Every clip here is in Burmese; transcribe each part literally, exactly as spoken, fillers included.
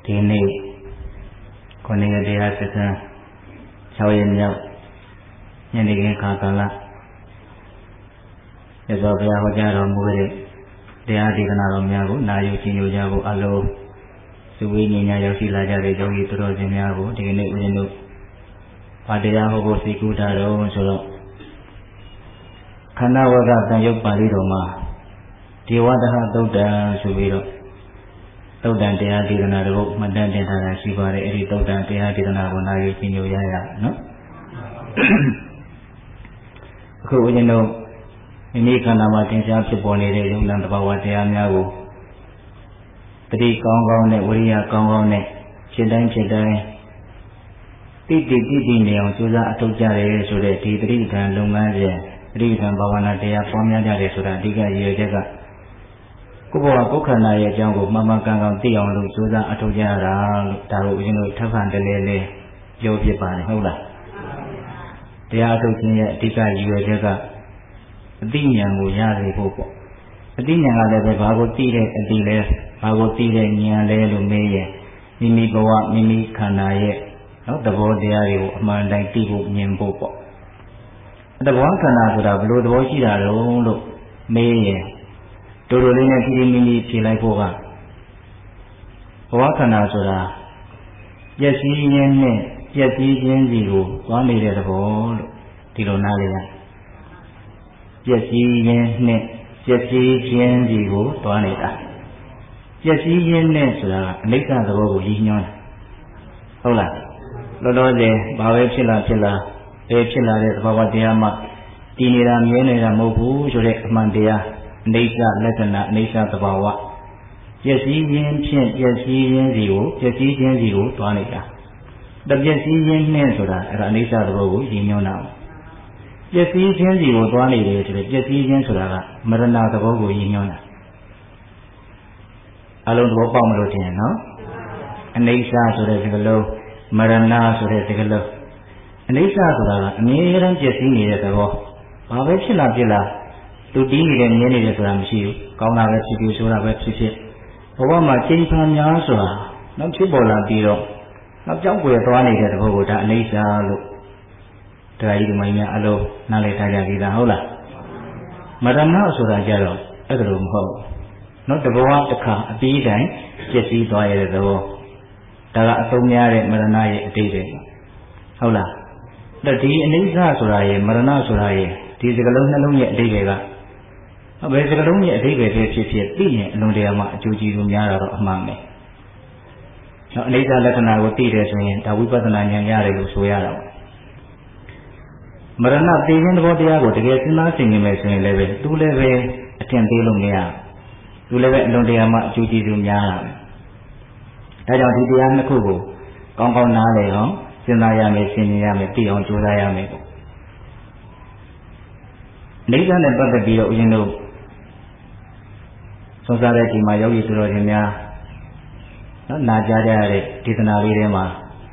ဒီနေ့ခုနှစ်ရက်တရားစခန်း၆ရက်မြောက်ညနေခင်းခါကာလရသော်ဘုရားဟောကြားတော်မူတဲ့တရားဒေသနာတော်များကိုနာယူကြည်ညိုကြဖို့အလုံးစုဝေးညီညာရောက်ရှိလာကြတဲ့ယောဂီသူတော်စင်များကိုဒီကနေ့ဦးဇင်းတို့ဘာတရားဟောဖို့စိတ်ကူးထားတော့ဆိုတော့ခန္ဓာဝကတန်ရုပ်ပါဠိတော်မှာဒေဝတဟသုတ်တံဆိုပြီးတော့သုတ်တံတရားဒေသနာတို့မှတ်တမ်းတင်ထားတာရှိပါတယ်အဲ့ဒီသုတ်တံတရားဒေသနာကိုနာယူကြည်ညိုရရနော်အခုဦးဇင်းတို့မိမိခန္ဓာမှာသင်္ချာဖြစ်ပေါ်နေတဲ့ယုံနာတဘာဝတရားများကိုတတိကောင်းကောင်းနဲ့ဝိရိယကောင်းကောင်းနဲ့ဖြစ်တိုင်းဖြစ်တိုင်းတိတိတိတိနေအောင်ကြိုးစားအထောက်ကြရဲဆိုတဲ့ဒီတတိထံလုပ်ငန်းစဉ်တတိထံဘာဝနာတရားပွားများကြတယ်ဆိုတာအဓိကရည်ရွယ်ချက်ကကိုယ်ဘဝကိုယ်ခန္ဓာရဲ့အကြောင်းကိုမှန်မှန်ကန်ကန်သိအောင်လို့ကြိုးစားအထောက်ကြရတာလို့ဒါကိုဦးဇင်းတို့ထပ်ခါတလဲလဲပြောဖြစ်ပါတယ်ဟုတ်လားတရားအထုတ်ခြင်းရဲ့အဓိကရည်ရွယ်ချက်ကအသိဉာဏ်ကိုရစေဖို့ပေါ့အသိဉာဏ်ကလည်းပဲဘာကိုသိတဲ့အသိလဲဘာကိုသိတဲ့ဉာဏ်လဲလို့မေးရင်မိမိဘဝမိမိခန္ဓာရဲ့နော်သဘောတရားတွေကိုအမှန်တိုင်းသိဖို့မြင်ဖို့ပေါ့သဘောခန္ဓာဆိုတာဘယ်လိုသဘောရှိတာလဲလို့မေးရင်တို့တို့လေးနဲ့ဖြည်းဖြည်းမိမိဖြေလိုက်ဖို့ကဘဝခန္ဓာဆိုတာပျက်စီးခြင်းနဲ့ပျက်စီးခြင်းစီကိုသွားနေတဲ့သဘောလို့ဒီလိုနားလည်ရပျက်စီးခြင်းနဲ့ပျက်စီးခြင်းစီကိုသွားနေတာပျက်စီးခြင်းနဲ့ဆိုတာကအနိစ္စသဘောကိုရည်ညွှန်းဟုတ်လားလောလောဆယ်ဘာပဲဖြစ်လာဖြစ်လာဘယ်ဖြစ်လာတဲ့သဘာဝတရားမှတည်နေတာမြဲနေတာမဟုတ်ဘူးဆိုတဲ့အမှန်တရားအနိစ္စလက္ခဏာအနိစ္စသဘာဝပျက်စီးခြင်းဖြင့်ပျက်စီးခြင်းစီကိုပျက်စီးခြင်းစီကိုသွားနေတာတပျက်စီးခြင်းနဲ့ဆိုတာအဲ့ဒါအနိစ္စသဘောကိုရည်ညွှန်းတာပျက်စီးခြင်းစီကိုသွားနေတယ်ဆိုတဲ့ပျက်စီးခြင်းဆိုတာကမရဏသဘောကိုရည်ညွှန်းတာအလုံးသဘောပေါက်မလို့တင်နော်အနိစ္စဆိုတဲ့စကားလုံးမရဏဆိုတဲ့စကားလုံးအနိစ္စဆိုတာကအမြဲတမ်းပျက်စီးနေတဲ့သဘောဘာပဲဖြစ်လာဖြစ်လာသူတည်နေတယ်မြဲနေတယ်ဆိုတာမရှိဘူးကောင်းတာပဲဖြစ်ဖြစ်ဆိုးတာပဲဖြစ်ဖြစ်ဘဝမှာချိန်ခါများဆိုတာနောက်ဖြစ်ပေါ်လာပြီးတော့နောက်ကြောက်ွယ်သွားနေတဲ့သဘောကိုဒါအနိစ္စလို့တရားကြီးဒီမိုင်းများအလုံးနားလည်ထားကြပြီလားဟုတ်လားမရဏဆိုတာကြတော့အဲ့ဒါလိုမဟုတ်နော်တဘဝတစ်ခါအပြီးတိုင်းပျက်စီးသွားရတဲ့သဘောဒါကအသုံးများတဲ့မရဏရဲ့အတိတ်ပဲဟုတ်လားဒါဒီအနိစ္စဆိုတာရဲ့မရဏဆိုတာရဲ့ဒီစကလုံးနှလုံးရဲ့အတိတ်ပဲကဘယ်စကလုံးရဲ့အတိတ်ပဲဖြစ်ဖြစ်သိရင်အလုံးတရားမှာအကျိုးကျေးဇူးများတာတော့အမှန်ပဲနော်အနိစ္စလက္ခဏာကိုသိတယ်ဆိုရင်ဒါဝိပဿနာဉာဏ်ရတယ်လို့ဆိုရတာပေါ့မရဏသိခြင်းသဘောတရားကိုတကယ်စဉ်းစားဆင်ခြင်မယ်ဆိုရင်လည်းပဲသူလည်းပဲအထင်သေးလို့မရသူလည်းပဲအလုံးတရားမှာအကျိုးကျေးဇူးများတာဒါကြောင့်ဒီတရားနှစ်ခုကိုကောင်းကောင်းနားလည်အောင်စဉ်းစားရမယ်ရှင်းပြရမယ်သိအောင်ကြိုးစားရမယ်ပေါ့နိစ္စနဲ့ပတ်သက်ပြီးတော့ဦးဇင်းတို့သုံးစားတဲ့ဒီမှာယောဂီသူတော်ရှင်များနော်နာကြားကြရတဲ့ဒေသနာလေးထဲမှာ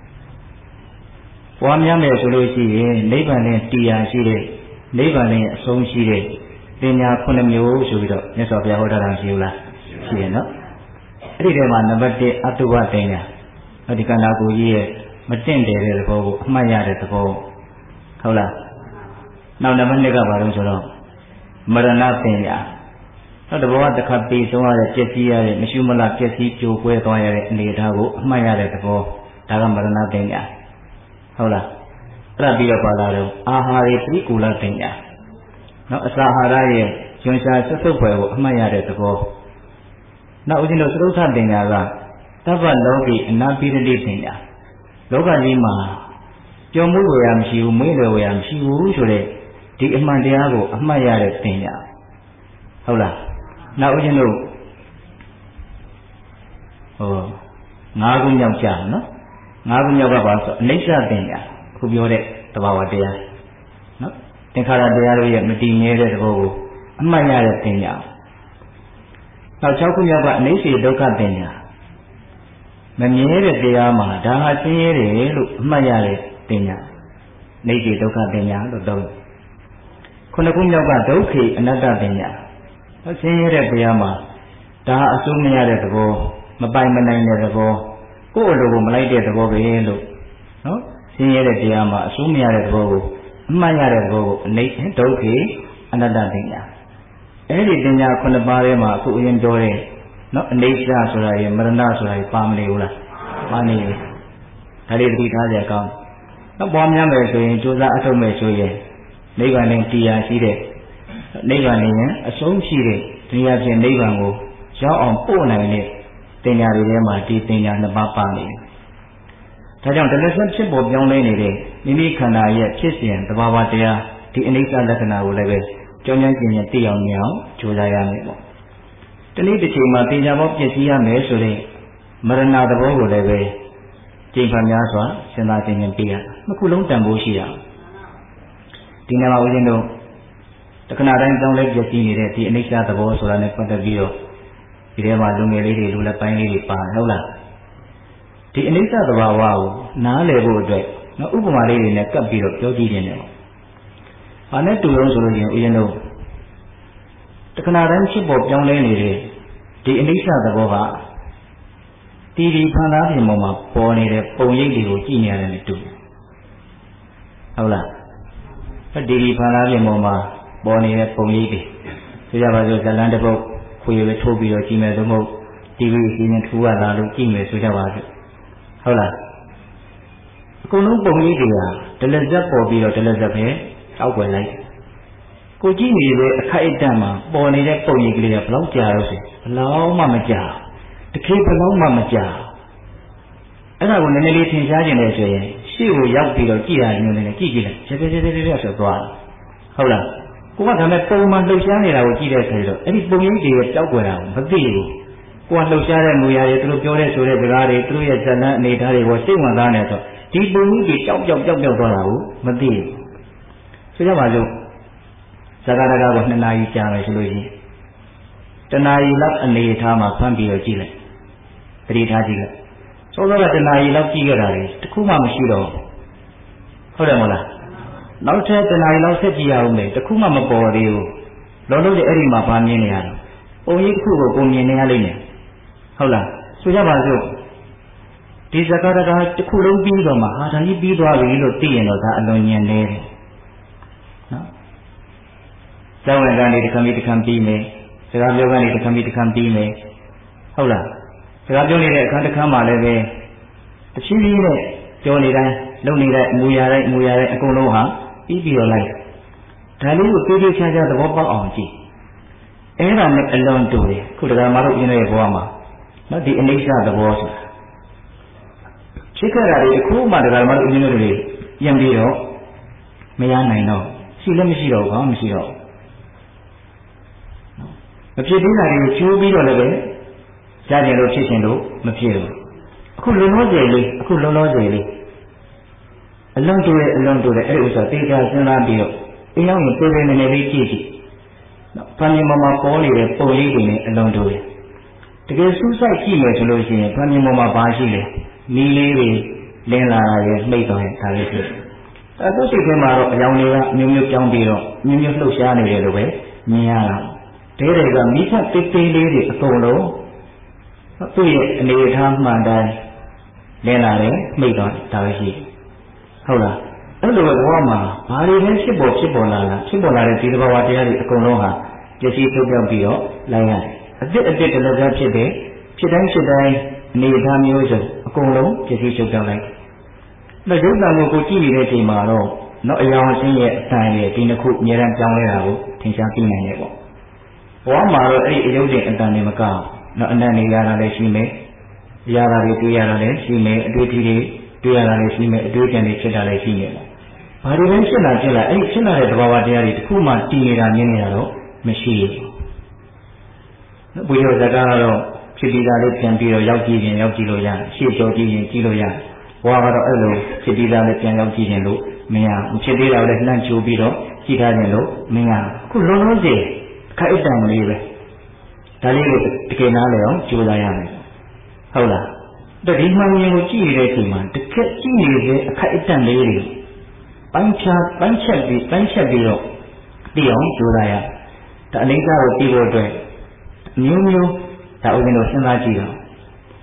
ပွားများမယ်ဆိုလို့ရှိရင်နိဗ္ဗာန်နဲ့တရားရှိတဲ့နိဗ္ဗာန်နဲ့အဆုံးရှိတဲ့ပညာခုနှစ်မျိုးဆိုပြီးတော့မြတ်စွာဘုရားဟောထားတာရှိဘူးလားရှိရနော်အဲ့ဒီထဲမှာနံပါတ်တစ်အတုဝတင်ညာဒီကန္တာကိုကြီးရဲ့မတင့်တယ်တဲ့သဘောကိုအမှတ်ရတဲ့သဘောဟုတ်လားနောက်နံပါတ်နှစ်ကဘာလို့ဆိုတော့မရဏပညာနောက်တဘောတစ်ခါပြီးဆုံးရတဲ့ပျက်စီးရတဲ့မရှိမလားပျက်စီးပြိုကွဲသွားရတဲ့အနေအထားကိုအမှတ်ရတဲ့သဘောဒါကမရဏပညာဟုတ်လားအဲ့ဒါပြီးတော့ပါလာတော့အာဟာရိပိကူလပညာနောက်အစာအာဟာရရဲ့ကျွမ်းရှာဆွတ်ဆုပ်ဖွယ်ကိုအမှတ်ရတဲ့သဘောနောက်ဦးဇင်းတို့သရုပ်ထပညာကသဗ္ဗလောကီအနာပိရတိပညာလောကကြီးမှာပျော်မှုဝေရမရှိဘူးမေ့လွယ်ဝေရမရှိဘူးဆိုတဲ့ဒီအမှန်တရားကိုအမှတ်ရတဲ့ပညာဟုတ်လားနောက်ဦးဇင်းတို့ဟောငါးခုမြောက်ကြနော်ငါးခုမြောက်ကပါဆိုအနိစ္စပညာအခုပြောတဲ့သဘာဝတရားနော်သင်္ခါရတရားတို့ရဲ့မတည်မြဲတဲ့သဘောကိုအမှတ်ရတဲ့ပညာနောက်၆ခုမြောက်ကအနိစ္စဒုက္ခပညာမမြဲတဲ့တရားမှာဒါဟာဆင်းရဲတယ်လို့အမှတ်ရတဲ့ပညာနိစ္စဒုက္ခပညာလို့သုံးခုနှစ်ခုမြောက်ကဒုက္ခိအနတ္တပညာဆင်းရဲတဲ့တရားမှာဒါဟာအစိုးမရတဲ့သဘောမပိုင်မနိုင်တဲ့သဘောကိုယ့်အလိုကိုမလိုက်တဲ့သဘောပဲလို့နော်ဆင်းရဲတဲ့တရားမှာအစိုးမရတဲ့သဘောကိုအမှတ်ရတဲ့သဘောကိုအနိစ္စဒုက္ခအနတ္တပညာအဲ့ဒီပညာခုနှစ်ပါးထဲမှာအခုအရင်ပြောတဲ့နော်အနိစ္စဆိုတာရယ်မရဏဆိုတာရယ်ပါမနေဘူးလားပါနေတယ်ဒါလေးတတိထားကြကောင်းတော့ပေါ်များမယ်ဆိုရင်ကြိုးစားအထုတ်မယ်ဆိုရင်နိဗ္ဗာန်နဲ့တရားရှိတဲ့နိဗ္ဗာန်နဲ့အဆုံးရှိတဲ့တရားဖြင့်နိဗ္ဗာန်ကိုရောက်အောင်ပို့နိုင်တဲ့တင်ညာတွေထဲမှာဒီတင်ညာနှစ်ပါးပါနေတယ်ဒါကြောင့်တလက်ဆက်ဖြစ်ပေါ်ပြောင်းလဲနေတဲ့မိမိခန္ဓာရဲ့ဖြစ်စဉ်သဘာဝတရားဒီအနိစ္စလက္ခဏာကိုလည်းပဲကြောင်းကျမ်းကျင်ရင်သိအောင်မြင်အောင်ကြိုးစားရမယ်ပေါ့တနည်းတစ်ချိန်မှာတင်ညာဘောပြည့်စည်ရမယ်ဆိုတဲ့မရဏသဘောကိုလည်းပဲကျင့်ဖန်များစွာစဉ်းစားခြင်းနဲ့ပြရနှစ်ခုလုံးတန်ဖိုးရှိရဒီနေ့မှာဦးဇင်းတို့တခဏတိုင်းကြောင်းလဲပြည့်စည်နေတဲ့ဒီအနိစ္စသဘောဆိုတာနဲ့ပတ်သက်ပြီးတော့ဒီထဲမှာလူငယ်လေးတွေလူလက်ပိုင်းလေးတွေပါဟုတ်လားဒီအနိစ္စသဘာဝကိုနားလည်ဖို့အတွက်နော်ဥပမာလေးတွေနဲ့ကပ်ပြီးတော့ပြောကြည့်နေတယ်။ဘာနဲ့တူလို့ဆိုလို့ရင်ဦးဇင်းတို့တခဏတိုင်းဖြစ်ပေါ်ပြောင်းလဲနေတဲ့ဒီအနိစ္စသဘောကတီတီဖန်သားပြင်ပေါ်မှာပေါ်နေတဲ့ပုံရိပ်တွေကိုကြည့်နေရတယ်နဲ့တူတယ်။ဟုတ်လား။တီတီဖန်သားပြင်ပေါ်မှာပေါ်နေတဲ့ပုံရိပ်တွေဆိုကြပါစို့ဇလန်းတစ်ပုဒ်ခွေပဲထိုးပြီးတော့ကြည့်မယ်သို့မဟုတ်တီဗီအစီအစဉ်ထိုးရတာလို့ကြည့်မယ်ဆိုကြပါစို့ဟုတ်လားအကုန်လုံးပုံရိပ်တွေကဒလဇက်ပေါ်ပြီးတော့ဒလဇက်ပဲတောက်ွယ်လိုက်ကိုကြည့်နေတဲ့အခိုက်အတန့်မှာပေါ်နေတဲ့ပုံရိပ်ကလေးကဘလောက်ကြာတော့ဆိုဘလောက်မှမကြာတခေဘလောက်မှမကြာအဲ့ဒါကိုနည်းနည်းလေးသင်ရှားခြင်းနဲ့ဆိုရင်ရှေ့ကိုရောက်ပြီးတော့ကြည့်ရရင်လည်းကြည့်ကြည့်လိုက်ကျေကျေကျေကျေကျေဆိုသွားဟုတ်လားကိုကဒါမဲ့ပုံမှန်လှုပ်ရှားနေတာကိုကြည့်တဲ့အခါကျတော့အဲ့ဒီပုံရိပ်တွေရဲ့တောက်ွယ်တာကိုမသိဘူးကိုကလှုပ်ရှားတဲ့မူရာတွေသူတို့ပြောတဲ့ဆိုတဲ့စကားတွေသူတို့ရဲ့ဇာတ်လမ်းအနေအထားတွေကိုစိတ်ဝင်စားနေတော့ဒီပုံကြီးတွေကြောက်ကြောက်ကြောက်ကြောက်သွားတာကိုမသိဘူးဆိုကြပါစို့ဇာကာတကာကိုနှစ်နာရီကြာမယ်ဆိုလို့ရှိရင်တနာရီလောက်အနေအထားမှာဖမ်းပြီးတော့ကြည့်လိုက်သတိထားကြည့်လိုက်စောစောကတနာရီလောက်ကြည့်ခဲ့တာလေတခုမှမရှိတော့ဟုတ်တယ်မဟုတ်လားနောက်ထပ်တနာရီလောက်ဆက်ကြည့်ရအောင်လေတခုမှမပေါ်သေးဘူးလောလောဆယ်အဲ့ဒီမှာဗာမြင်နေရတော့ပုံရိပ်တစ်ခုကိုပုံမြင်နေရလိမ့်မယ်ဟုတ်လားဆိုကြပါစို့ဒီဇကာတကာတစ်ခုလုံးပြီးတော့မှဟာဒါကြီးပြီးသွားပြီလို့သိရင်တော့ဒါအလွန်ညံနေတယ်နော်ကျောင်းဝင်ကနေတစ်ခါပြီးတစ်ခါပြီးမယ်စကားပြောကနေတစ်ခါပြီးတစ်ခါပြီးမယ်ဟုတ်လားစကားပြောနေတဲ့အခါတစ်ခါမှလည်းပဲတချီးကြီးနဲ့ပြောနေတိုင်းလုံနေတဲ့အမူအရာတိုင်းအမူအရာတိုင်းအကုန်လုံးဟာပြီးပြီးတော့လိုက်ဒါလေးကိုသိသိချာချာသဘောပေါက်အောင်ကြည့်အဲ့ဒါနဲ့အလွန်တူတယ်ခုတရားမလို့ရင်းတဲ့ဘဝမှာနော်ဒီအနိစ္စသဘောဆိုတာဖြစ်ခဲ့တာတွေအခုမှတရားမလို့ရင်းတဲ့တွေပြန်ပြီးတော့မရနိုင်တော့ရှိလည်းမရှိတော့ဘာမှမရှိတော့မဖြစ်သေးတာတွေကိုကျိုးပြီးတော့လည်းပဲကြားကြလို့ဖြစ်ရှင်လို့မဖြစ်ဘူးအခုလုံလောဆယ်လေးအခုလုံလောဆယ်လေးအလွန်တူတယ်အလွန်တူတယ်အဲ့ဒီဥစ္စာသိကြစဉ်းစားပြီးတော့အင်းရောက်ရင်ပြေးပြေးနေနေလေးကြည့်ကြည့်နော်ဖန်မြင်ပေါ်မှာပေါ်နေတဲ့ပုံလေးတွေနဲ့အလွန်တူတယ်တကယ်စူးစိုက်ကြည့်မယ်ဆိုလို့ရှိရင်ဖန်မြင်ပေါ်မှာဘာရှိလဲမီးလေးတွေလင်းလာရဲနှိမ့်သွားရင်ဒါလေးဖြစ်အဲသူစိတ်ထဲမှာတော့အယောင်တွေကမျိုးမျိုးပြောင်းပြီးတော့မျိုးမျိုးလှုပ်ရှားနေတယ်လို့ပဲမြင်ရတာတဲတွေကမိဖက်တိတ်တိတ်လေးတွေအကုန်လုံးသူ့ရဲ့အနေအထားမှန်တိုင်းလင်းလာတယ်နှိမ့်သွားတယ်ဒါပဲရှိဟုတ်လားအဲ့လိုဘဝမှာဘာတွေလဲဖြစ်ပေါ်ဖြစ်ပေါ်လာတာဖြစ်ပေါ်လာတဲ့ဒီသဘာဝတရားတွေအကုန်လုံးဟာပျက်စီးထုတ်ပြောက်ပြီးတော့လိုက်ရတယ်အစ်စ်အစ်စ်တလည်းဖြစ်တယ်ဖြစ်တိုင်းဖြစ်တိုင်းအနေအထားမျိုးစုံအကုန်လုံးပျက်စီးထုတ်ပြောက်လိုက်ဒါရုပ်တံကိုကိုကြည့်နေတဲ့အချိန်မှာတော့နောက်အယောင်အချင်းရဲ့အတိုင်းရဲ့ဒီနှစ်ခုအများအားပြောင်းလဲတာကိုထင်ရှားသိနိုင်တယ်ပေါ့ဘဝမှာတော့အဲ့ဒီအယုတ်တဲ့အတန်တွေမကောက်နောက်အနံ့နေရတာလည်းရှိမယ်ရတာတွေတွေ့ရတာလည်းရှိမယ်အတွေ့အထိတွေတွေ့ရတာလည်းရှိမယ်အတွေ့အကြုံတွေဖြစ်တာလည်းရှိမယ်ဘာတွေလဲဖြစ်လာဖြစ်လာအဲ့ဒီဖြစ်လာတဲ့သဘာဝတရားတွေတစ်ခုမှတည်နေတာမြင်နေတာတော့မရှိဘူးဘုရားစကားကတော့ဖြစ်ပြီးသားလေးပြန်ပြီးတော့ရောက်ကြည့်ရင်ရောက်ကြည့်လို့ရရှေ့ကျော်ကြည့်ရင်ကြည့်လို့ရဘဝကတော့အဲ့လိုဖြစ်ပြီးသားလေးပြန်ရောက်ကြည့်ရင်လို့မရမဖြစ်သေးတာလည်းလှမ်းချိုးပြီးတော့ကြည့်ထားရင်လို့မရအခုလုံးလုံးစီအခက်အတန့်လေးပဲဒါလေးကိုတကယ်နားလည်အောင်ကြိုးစားရမယ်ဟုတ်လားဒီမှန်ရင်ကိုကြည့်ရတဲ့အချိန်မှာတကယ်ကြည့်နေတဲ့အခိုက်အတန့်လေးတွေပိုင်းခြားပိုင်းချက်ပြီးပိုင်းချက်ပြီးတော့သိအောင်ကြိုးစားရဒါအနိစ္စကိုသိဖို့အတွက်မျိုးမျိုးဒါဥပ္ပင်တို့စဉ်းစားကြည့်တော့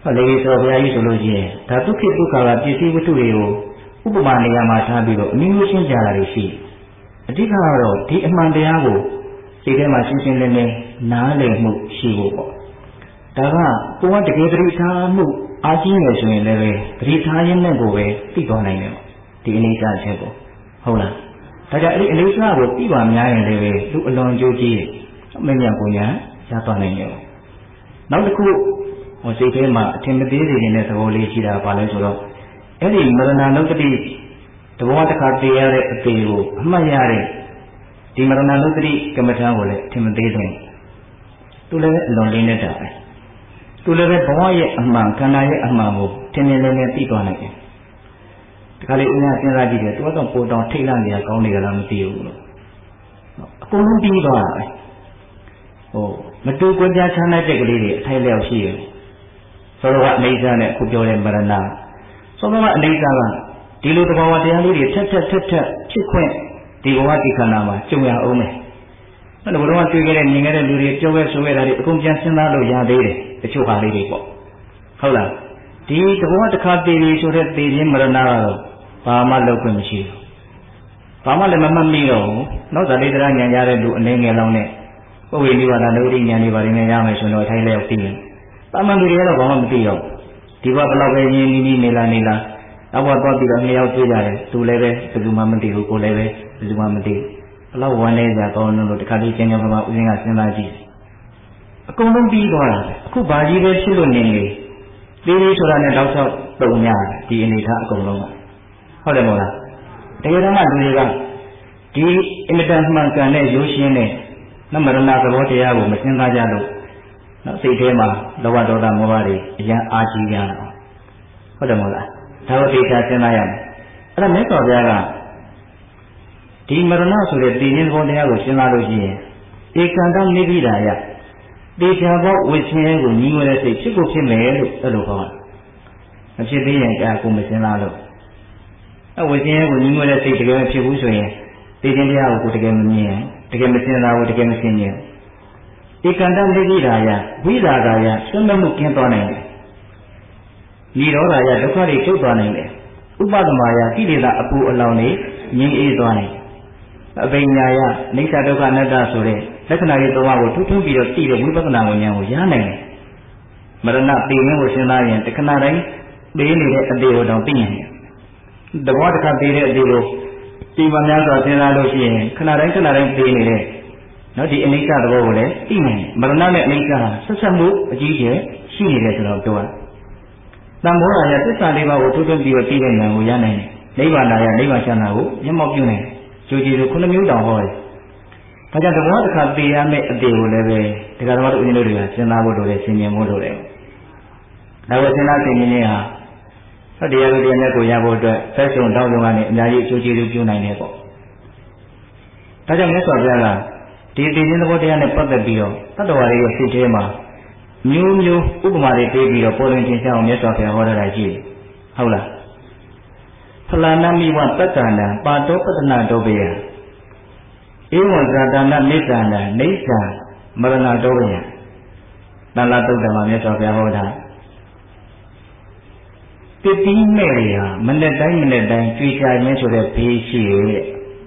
ဟောလေဆိုဘုရားကြီးဆိုလို့ရှိရင်ဒါဒုက္ခဒုက္ခကပစ္စည်းဝတ္ထုတွေကိုဥပမာနေရာမှာထားပြီးတော့အမျိုးရှင်းကြတာတွေရှိအဓိကကတော့ဒီအမှန်တရားကိုဒီထဲမှာရှင်းရှင်းလင်းလင်းနားလည်မှုရှိဖို့ပေါ့ဒါကကိုယ်ကတကယ်တည်းထားမှုအားကြီးနေဆိုရင်လည်းပဲတတိထားရင်းနဲ့ကိုပဲသိသွားနိုင်တယ်ဒီအနေအထားချက်ကိုဟုတ်လားဒါကြောင့်အဲ့ဒီအနေအထားကိုသိပါများရင်လည်းပဲလူအလွန်ကြိုးကြီးမင်းမြန်ကိုညာရသွားနိုင်တယ်နောက်တစ်ခုဟိုစိတ်ထဲမှာအထင်မသေးသေးတဲ့သဘောလေးရှိတာပါလဲဆိုတော့အဲ့ဒီမရဏနုတ္တိတဘောတစ်ခါတည်ရတဲ့အသေးကိုအမှတ်ရတဲ့ဒီမရဏနုတ္တိကမ္မထာကိုလည်းအထင်မသေးသေးသူလည်းအလွန်လေးနေတာပဲသူလည်းပဲဘဝရဲ့အမှန်ခန္ဓာရဲ့အမှန်ကိုထင်မြင်လင်းလင်းသိသွားနိုင်တယ်ဒီကလေးဦးများစဉ်းစားကြည့်တယ်သူကတော့ပိုတောင်ထိတ်လန့်နေရကောင်းနေကြလားမသိဘူးလို့အကုန်လုံးပြီးသွားတာပဲဟိုမတူကွကြချမ်းတဲ့ကလေးတွေအထိုက်လျောက်ရှိတယ်ဆိုတော့အနေစာနဲ့အခုပြောတဲ့မရဏဆိုတော့အနေစာကဒီလိုတဘာဝတရားလေးတွေထက်ထက်ထက်ထက်ဖြစ်ခွင့်ဒီဘဝဒီခန္ဓာမှာကြုံရအောင်မယ်အဲ့ဒါဘုရားတွေ့ခဲ့တဲ့မြင်ခဲ့တဲ့လူတွေကြောက်ရဲဆိုခဲ့တာတွေအကုန်ပြန်စဉ်းစားလို့ရသေးတယ်တချို့ဟာလေးတွေပေါ့ဟုတ်လားဒီတဘောတစ်ခါတည်ပြီးဆိုတဲ့တည်ခြင်းမရဏကတော့ဘာမှလုပ်ခွင့်မရှိဘူးဘာမှလည်းမမှတ်မိတော့ဘူးနောက်သာလေးတရားဉာဏ်ရတဲ့လူအနေငယ်လောင်းနဲ့ပုဝေနိဗ္ဗာန်လောရိဉာဏ်တွေပါနေရမယ်ဆိုတော့ထိုင်လဲသိရင်တာမန်လူတွေကတော့ဘာမှမသိတော့ဒီဘက်ဘယ်လောက်ပဲရင်းနီးနီးနေလာနေလာနောက်ဘက်တော့ပြီးတော့နှစ်ယောက်တွေ့ကြတယ်သူလည်းပဲဘယ်သူမှမသိဘူးကိုလည်းပဲဘယ်သူမှမသိဘူးဘယ်လောက်ဝမ်းလဲကြကောင်းလို့တခါလေးကျန်ကြပါဦးဇင်းကစဉ်းစားကြည့်အကုန်လုံးပြီးသွားတာအခုဘာကြီးပဲဖြစ်လို့နေနေသေးသေးဆိုတာနဲ့တောက်လျှောက်တုံညာဒီအနေထားအကုန်လုံးဟုတ်တယ်မို့လားတကယ်တော့မှလူတွေကဒီအင်မတန်မှန်ကန်တဲ့ရိုးရှင်းတဲ့နမရဏသဘောတရားကိုမစဉ်းစားကြလို့နော်စိတ်ထဲမှာလောဘဒေါသမောဟတွေအရင်အားကြီးကြတာဟုတ်တယ်မို့လားဒါကိုသိချာစဉ်းစားရမယ်အဲ့ဒါမြတ်စွာဘုရားကဒီမရဏဆိုတဲ့တည်ခြင်းသဘောတရားကိုစဉ်းစားလို့ရှိရင်ဧကံတနိဗ္ဗိဒာယတေချာဘောဝိသင်းကိုညီငွေတဲ့စိတ်ဖြစ်ကိုဖြစ်မယ်လို့အဲ့လိုခေါ်တာမဖြစ်သေးရင်ကြာကိုမစဉ်းစားလို့အဝိသင်းကိုညီငွေတဲ့စိတ်တကယ်မဖြစ်ဘူးဆိုရင်တည်ခြင်းတရားကိုတကယ်မမြင်တကယ်မစဉ်းစားဘူးတကယ်မသိမြင်ဧကံတနိဗ္ဗိဒာယဝိရာဂာယဆွမ်းမှုကင်းသွားနိုင်တယ်နိရောဓာယဒုက္ခတွေချုပ်သွားနိုင်တယ်ဥပဒမာယကိလေသာအပူအလောင်တွေငြိမ်းအေးသွားနိုင်အပညာယအိဋ္ဌဒုက္ခအနတ္တဆိုတဲ့လက္ခဏာတွေသုံးပါးကိုထူးထူးပြီးတော့သိတဲ့ဝိပဿနာဉာဏ်ကိုရနိုင်တယ်မရဏသိခြင်းကိုစဉ်းစားရင်တခဏတိုင်းသိနေတဲ့အသေးကိုတောင်သိနိုင်တယ်တဘောတစ်ခါသိတဲ့အသေးကိုဒီမှာများစွာစဉ်းစားလို့ရှိရင်ခဏတိုင်းခဏတိုင်းသိနေတဲ့နော်ဒီအနိစ္စသဘောကိုလည်းသိနိုင်တယ်မရဏနဲ့အနိစ္စဟာဆက်ဆက်မှုအကြီးကျယ်ရှိနေတယ်ဆိုတော့ပြောတာတန်ဖိုးရာယသစ္စာလေးပါးကိုထူးထူးပြီးတော့သိတဲ့ဉာဏ်ကိုရနိုင်တယ်နိဗ္ဗာန်ရာနိဗ္ဗာန်ချမ်းသာကိုမျက်မှောက်ပြုနိုင်တယ်ကြိုကြည်လို့ခုနှစ်မျိုးတောင်ဟောတယ်ဒါကြောင့်တဘောတစ်ခါသိရမယ့်အတေကိုလည်းပဲဒီကရမတို့ဦးဇင်းတို့တွေကစဉ်းစားဖို့လိုတယ်ဆင်ញင်ဖို့လိုတယ်ဒါကိုစဉ်းစားဆင်ញင်နေတာဟောတရားတို့တရားနဲ့ကိုရဖို့အတွက်ဆက်စုံတောင်းစုံကနေအများကြီးအကျိုးကျေးဇူးပြုနိုင်တယ်ပေါ့ဒါကြောင့်မြတ်စွာဘုရားကဒီသိခြင်းသဘောတရားနဲ့ပတ်သက်ပြီးတော့တတ္တဝါတွေရဲ့စိတ်ထဲမှာမျိုးမျိုးဥပမာတွေပေးပြီးတော့ပေါ်လွင်ထင်ရှားအောင်မြတ်စွာဘုရားဟောတာရှိတယ်ဟုတ်လားဖလာနမိဝတတ္တနာပါတောပတ္တနာတောပေယဧဝံဇာတနာနိစ္စနာနေစ္ဆာမရဏတောပေယတန်လာတုတ်တမှာမြတ်စွာဘုရားဟောတာတတိမဲ့ရာမနေ့တိုင်းမနေ့တိုင်းကြွေချခြင်းဆိုတဲ့ဘေးရှိရဲ့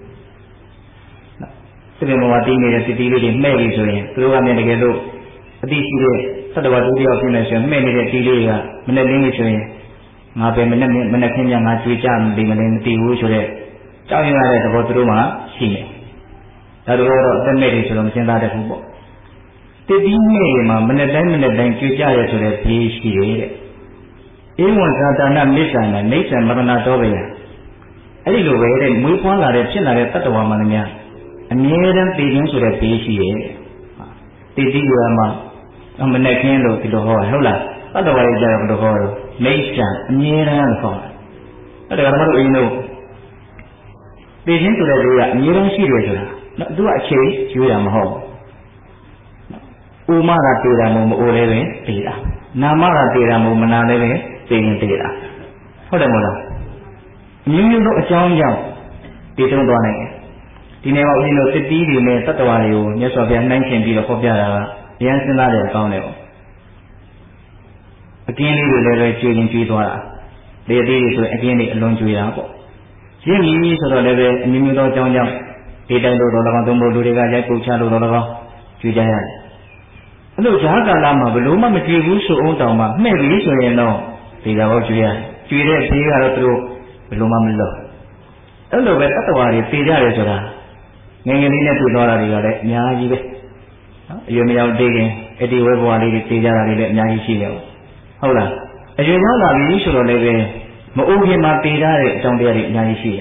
သဘေမောတိနေတဲ့တတိလေးတွေမဲ့ပြီဆိုရင်သူတို့ကလည်းတကယ်လို့အတိရှိတဲ့သတ္တဝါဒုတိယဖြစ်နေဆိုရင်မဲ့နေတဲ့တီလေးကမနေ့လေးနေဆိုရင်ငါပဲမနေ့မနေ့ခင်းညငါကြွေကြမပြီးမလဲမသိဘူးဆိုတဲ့ကြောက်ရွံ့ရတဲ့သဘောသူတို့မှရှိနေဒါတို့တော့အသက်မဲ့တွေဆိုတော့မစဉ်းစားတတ်ဘူးပေါ့တတိမဲ့တွေမှာမနေ့တိုင်းမနေ့တိုင်းကြွေကြရဆိုတဲ့ဘေးရှိတယ်တဲ့ဧဝံဇာတနာမိစ္ဆာနာနေစ္ဆာမရဏတောပေယအဲ့ဒီလိုပဲတဲ့မွေးဖွားလာတဲ့ဖြစ်လာတဲ့တတ္တဝါမှန်များအမြဲတမ်းသိခြင်းဆိုတဲ့ဘေးရှိရဲ့တတိယမှာမနေ့ခင်းလို့ဒီလိုဟောဟုတ်လားတတ္တဝါတွေကြတော့ဘယ်လိုဟောတော့နေစ္ဆာအမြဲတမ်းလို့ခေါ်တယ်အဲ့ဒါကတော့အရင်တို့သိခြင်းဆိုတဲ့ဘေးကအမြဲတမ်းရှိတယ်ဆိုတာနော်သူကအချိန်ကျွေးရမဟုတ်ဘူးဥမကတေတာမဟုတ်မအိုလည်းပဲတေတာနာမကတေတာမဟုတ်မနာလည်းပဲသိရင်တေတာဟုတ်တယ်မို့လားအမျိုးမျိုးသောအကြောင်းကြောင့်တည်တုံးသွားနိုင်တယ်ဒီနေ့မှာဦးဇင်းတို့တတိတွေနဲ့တတ္တဝါတွေကိုမြတ်စွာဘုရားနှိုင်းရှင်ပြီးတော့ဟောပြတာကအရင်စဉ်းစားတဲ့အကောင်းတယ်ပေါ့ again they were chewing Chidwa. They did it again alone to Yako. Jimmy is a level and you know John Young. They don't do the Dombo to the Gajaku Chalo Judayan. Hello, Jaga Lama, Beluma, Matribu, so old Dama, maybe so you know. They are Julia. Julia, they are through Beluma Milo. Hello, but otherwise, they are as well. Nangalina to Dora, you may out digging, Eddie Webwadi, Tijari, Nagishio. Hold on. As you know, I usually live Mogi Matida, Tondari, Nagishio.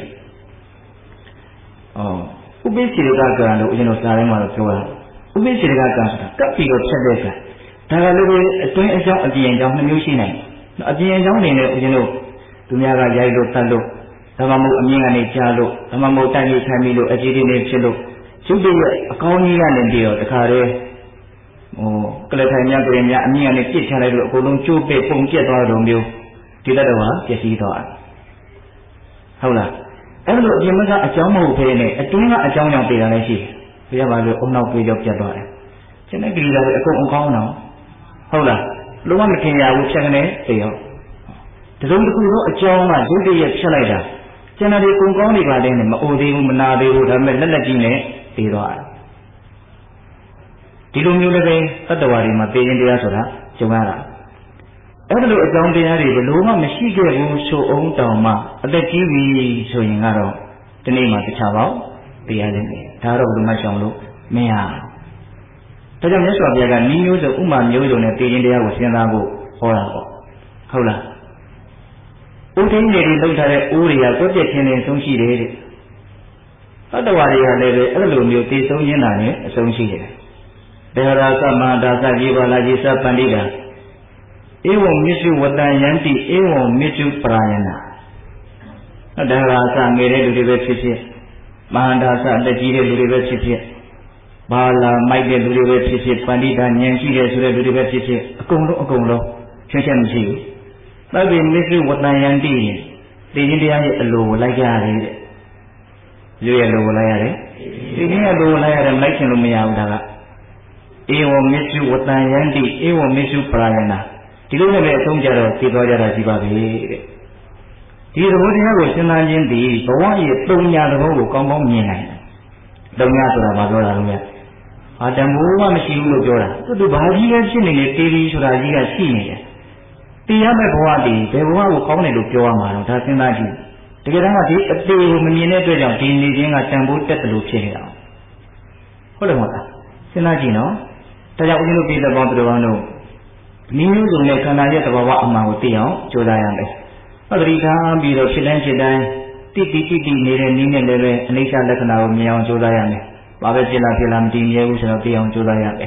Oh, who basically got you know, Sarama to her. Who basically got got people said this. Tagalu, a twin example at the end of the new scene. At the end of the, you know, Tumiaga Yago Talo, Tamamu Amina Chalo, Tamamu Tani Camilo, Ajidi Chilo. Should be a colony and deal, the carre. Oh, Calatania, me and a kid had a golden two pay from Kiat on you. Did that one? Yes, he thought. However, every Yamaka a Jamo Pene, a Tuna a Jamo Pene, we have a own up with your Jabba. Can I agree that a common call now? However, Luan Kenya would check an egg, they are. The Zundu a Jama, who be a Chalada. Generally, Kungoni by them, Odi, Manadi would have met Legine. Tilumule, otherwise, my pay in the Asura, Jomara. Every down the area, the Luma Messica will show own Dama, at the T V showing Arrow, the name of the Chavo, the enemy, Taro Lumashonlu, Mea. Tell them yes, I got news of Uma Mudo and a pay in the Air was Yanago, or Hola. Utin lady looked at it, Uria, got the ten and so she did it. Otherwise, I live a little new tea so you know, so she did. There are some Mandasa Jiva Lajisa Pandida. It won't miss you what I yanti, it won't miss you Prayana. There are some made to the website. Mandasa, the Jide to the website. Bala, Mike to the website, Pandita, Yanti to the website. A Congo, a Congo, Chesham Jew. But we miss you what I yanti. The India alone like I You are low layer. You are low layer and like you may have. It will miss you what I yanti, it will miss you Prayana. You don't have a Tonjaro, Tiboja Zibabi. He is what you have in Anjindi, but why you don't have the whole combo meaning? Don't have to have a dollar. Adamu machine will go to Baji and Shin in a T V should I see it. The other body, they will come and look your man, that's in that. Together, a day of minute of leading a tambour at the Lucia. What about that? Sinagino? Tell you to be the Bondrano. News will make an idea of what amount of Tio, Jodian. Padrika, be the Chilan, Titi, near Nina Leve, and Lisa Lecana, Mian Jodian. Babajilla Filam, Dineus and Tion Jodian.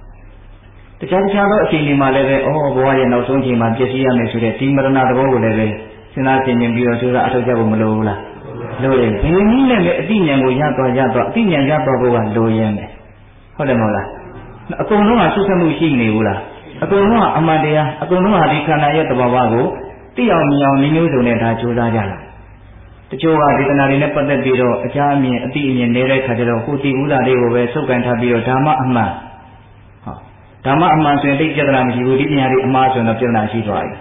The Chacharo, Cinema Leve, oh boy, and also him and Jessia makes the team of another leve. Sinatin and Bureau to Atajabumalola. Lord, you mean a Dinian will Yato Yato, Dinian Yato and Loyan. Hodamola. A Konoa Susamu Shiniula. A Konoa Amadea, a Konoa Dicana Yato Babago, Tia Mian News on it, Judayana. The Joa did not remember the Biro, a Jami, a Dinian Nere Cadero, who the Ula de Ove, so can have your Dama Ama. Dama Ama, so take Jadram, you would be a margin of Jana she drives.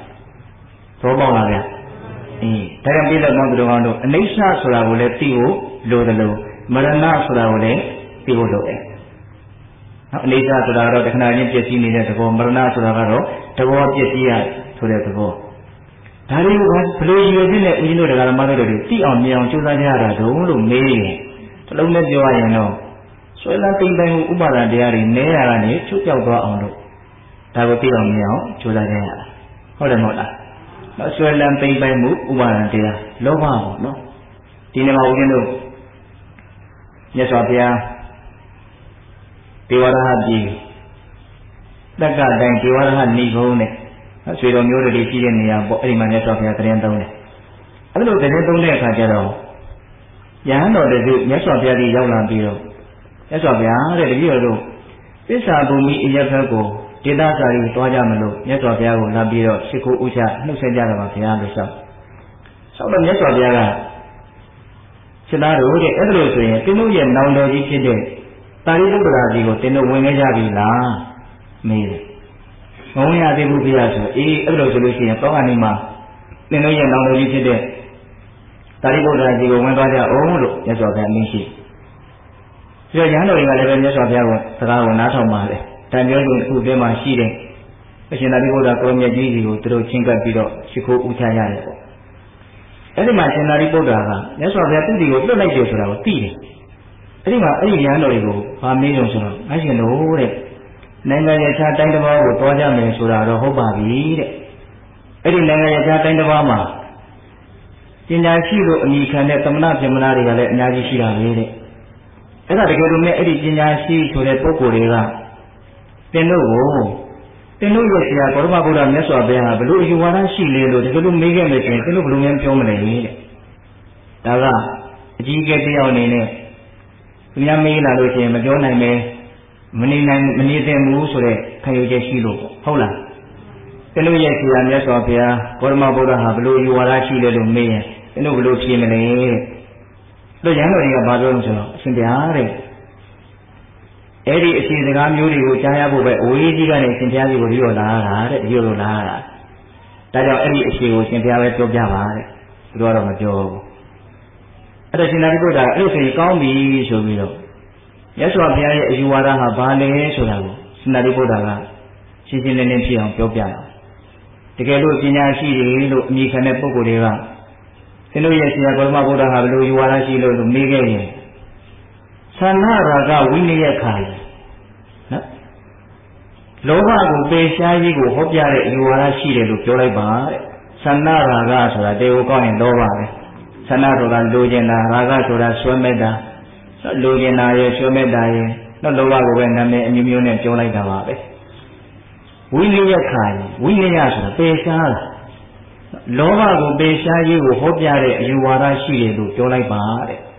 Probola. Taram be the Mondrono, a nation Sura will let Tio, Lodalo, Marana Sura will let Tio Loe. Nisa Sura, the Canadian Jessini at the home, Marana Suraro, the war Jessia to the go. Tari was playing in you know the mother of the tea on me on Chuzayara, the Ulu May. Long as you are, you know. So I think by Ubara, they are in Nera, took your go on. Tavoti on me on Chuzayara. Hold on. So I am paid by Mook, Uban, dear. Lova, no? Dinner, you know. Yes, Opia. They were a happy. That guy, they were a happy home. As we don't know the decision, they are body managed of your Trentone. I don't know the Trentone Cajero. Yan or the yes of the Yolan Biro. Yes, Opia, the Biro. This are to me in your circle. Did that I told Yamalo, yes of Yago, Labiro, Siku Ucha, no Sajara of the other self. So the yes of Yaga. Silaro, the other Tinu Yen now know each day. Taribu Brazigo, Tino Wingajavi la. Made. ငုံရသေးဘူးပြရဆိုအေးအဲ့လိုဆိုလို့ရှိရင်တောကနေမှသင်တို့ရဲ့နောင်တော်ကြီးဖြစ်တဲ့သာရိပုတ္တရာကြီးကိုဝင်သွားကြအောင်လို့မြတ်စွာဘုရားအမိန့်ရှိပြီးတော့ရဟန်းတော်တွေကလည်းပဲမြတ်စွာဘုရားကိုစကားကိုနားထောင်ပါတယ်တန်ပြောသူတစ်ခုတည်းမှာရှိတဲ့အရှင်သာရိပုတ္တရာကိုမြတ်ကြီးကြီးကိုသူတို့ချင်းကပ်ပြီးတော့ရှိခိုးဥချရတယ်ပေါ့အဲ့ဒီမှာရှင်သာရိပုတ္တရာကမြတ်စွာဘုရားသူ့ဒီကိုလွတ်လိုက်တယ်ဆိုတာကိုသိတယ်အဲ့ဒီမှာအဲ့ဒီရဟန်းတော်တွေကိုဗာမေးကြဆိုတော့အရှင်တို့တဲ့နိုင်ငံရဲ့ခြားတိုင်းတစ်ပါးကိုတွားကြမယ်ဆိုတာတော့ဟုတ်ပါပြီတဲ့အဲ့ဒီနိုင်ငံရဲ့ခြားတိုင်းတစ်ပါးမှာပညာရှိလို့အမိခံတဲ့သမဏဗြဟ္မဏတွေကလည်းအများကြီးရှိတာပဲတဲ့အဲ့ဒါတကယ်လို့နဲ့အဲ့ဒီပညာရှိဆိုတဲ့ပုဂ္ဂိုလ်တွေကသင်တို့ကိုသင်တို့ရဲ့ဆရာဗုဒ္ဓဘာသာမြတ်စွာဘုရားဘယ်လိုအယူဝါဒရှိလဲလို့တကယ်လို့မေးခဲ့မယ်ဆိုရင်သင်တို့ဘယ်လိုများပြောမလဲတဲ့ဒါကအကြီးအကဲတယောက်အနေနဲ့သူများမေးလာလို့ရှိရင်မပြောနိုင်ပဲမနေနိုင်မနေသင့်ဘူးဆိုတဲ့ခံယူချက်ရှိလို့ဟုတ်လားသင်တို့ရဲ့ဆရာမြတ်စွာဘုရားဗုဒ္ဓဘာသာဟာဘယ်လိုအယူဝါဒရှိလဲလို့မေးရင်သင်တို့ဘယ်လိုဖြေမလဲတဲ့လို့ရဟန်းတော်တွေကဘာပြောလို့ဆိုတော့အရှင်ဘုရားတဲ့အဲ့ဒီအစီစကားမျိုးတွေကိုကြားရဖို့ပဲအဝေးကြီးကနေအရှင်ဘုရားကြီးကိုပြောလာတာတဲ့ပြောလို့လာတာဒါကြောင့်အဲ့ဒီအစီကိုအရှင်ဘုရားပဲပြောပြပါတဲ့သူတို့ကတော့မပြောဘူးအဲ့ဒါရှင်သာရိပုတ္တရာအဲ့လိုဆိုရင်ကောင်းပြီဆိုပြီးတော့မြတ်စွာဘုရားရဲ့အယူဝါဒဟာဘာလဲဆိုတာကိုရှင်သာရိပုတ္တရာကရှင်းရှင်းလင်းလင်းဖြစ်အောင်ပြောပြတယ်တကယ်လို့ပညာရှိတွေလို့အမိခံတဲ့ပုဂ္ဂိုလ်တွေကသင်တို့ရဲ့ဆရာဗုဒ္ဓဘာသာဟာဘယ်လိုယူဝါဒရှိလို့လို့မေးခဲ့ရင်သန္နရာဂဝိနည်းခါနော်လောဘကိုပယ်ရှားရေးကိုဟောပြတဲ့အယူဝါဒရှိတယ်လို့ပြောလိုက်ပါတဲ့သန္နရာဂဆိုတာတေကိုကောင်းရင်လောဘပဲသန္နဆိုတာလိုချင်တာရာဂဆိုတာဆွဲမဲ့တာလိုချင်တာရဲ့ဆွဲမဲ့တာရဲ့တော့လောဘကိုပဲနာမည်အမျိုးမျိုးနဲ့ပြောလိုက်တာပါပဲဝိနည်းခါဝိနည်းဆိုတာပယ်ရှားတာလောဘကိုပယ်ရှားရေးကိုဟောပြတဲ့အယူဝါဒရှိတယ်လို့ပြောလိုက်ပါ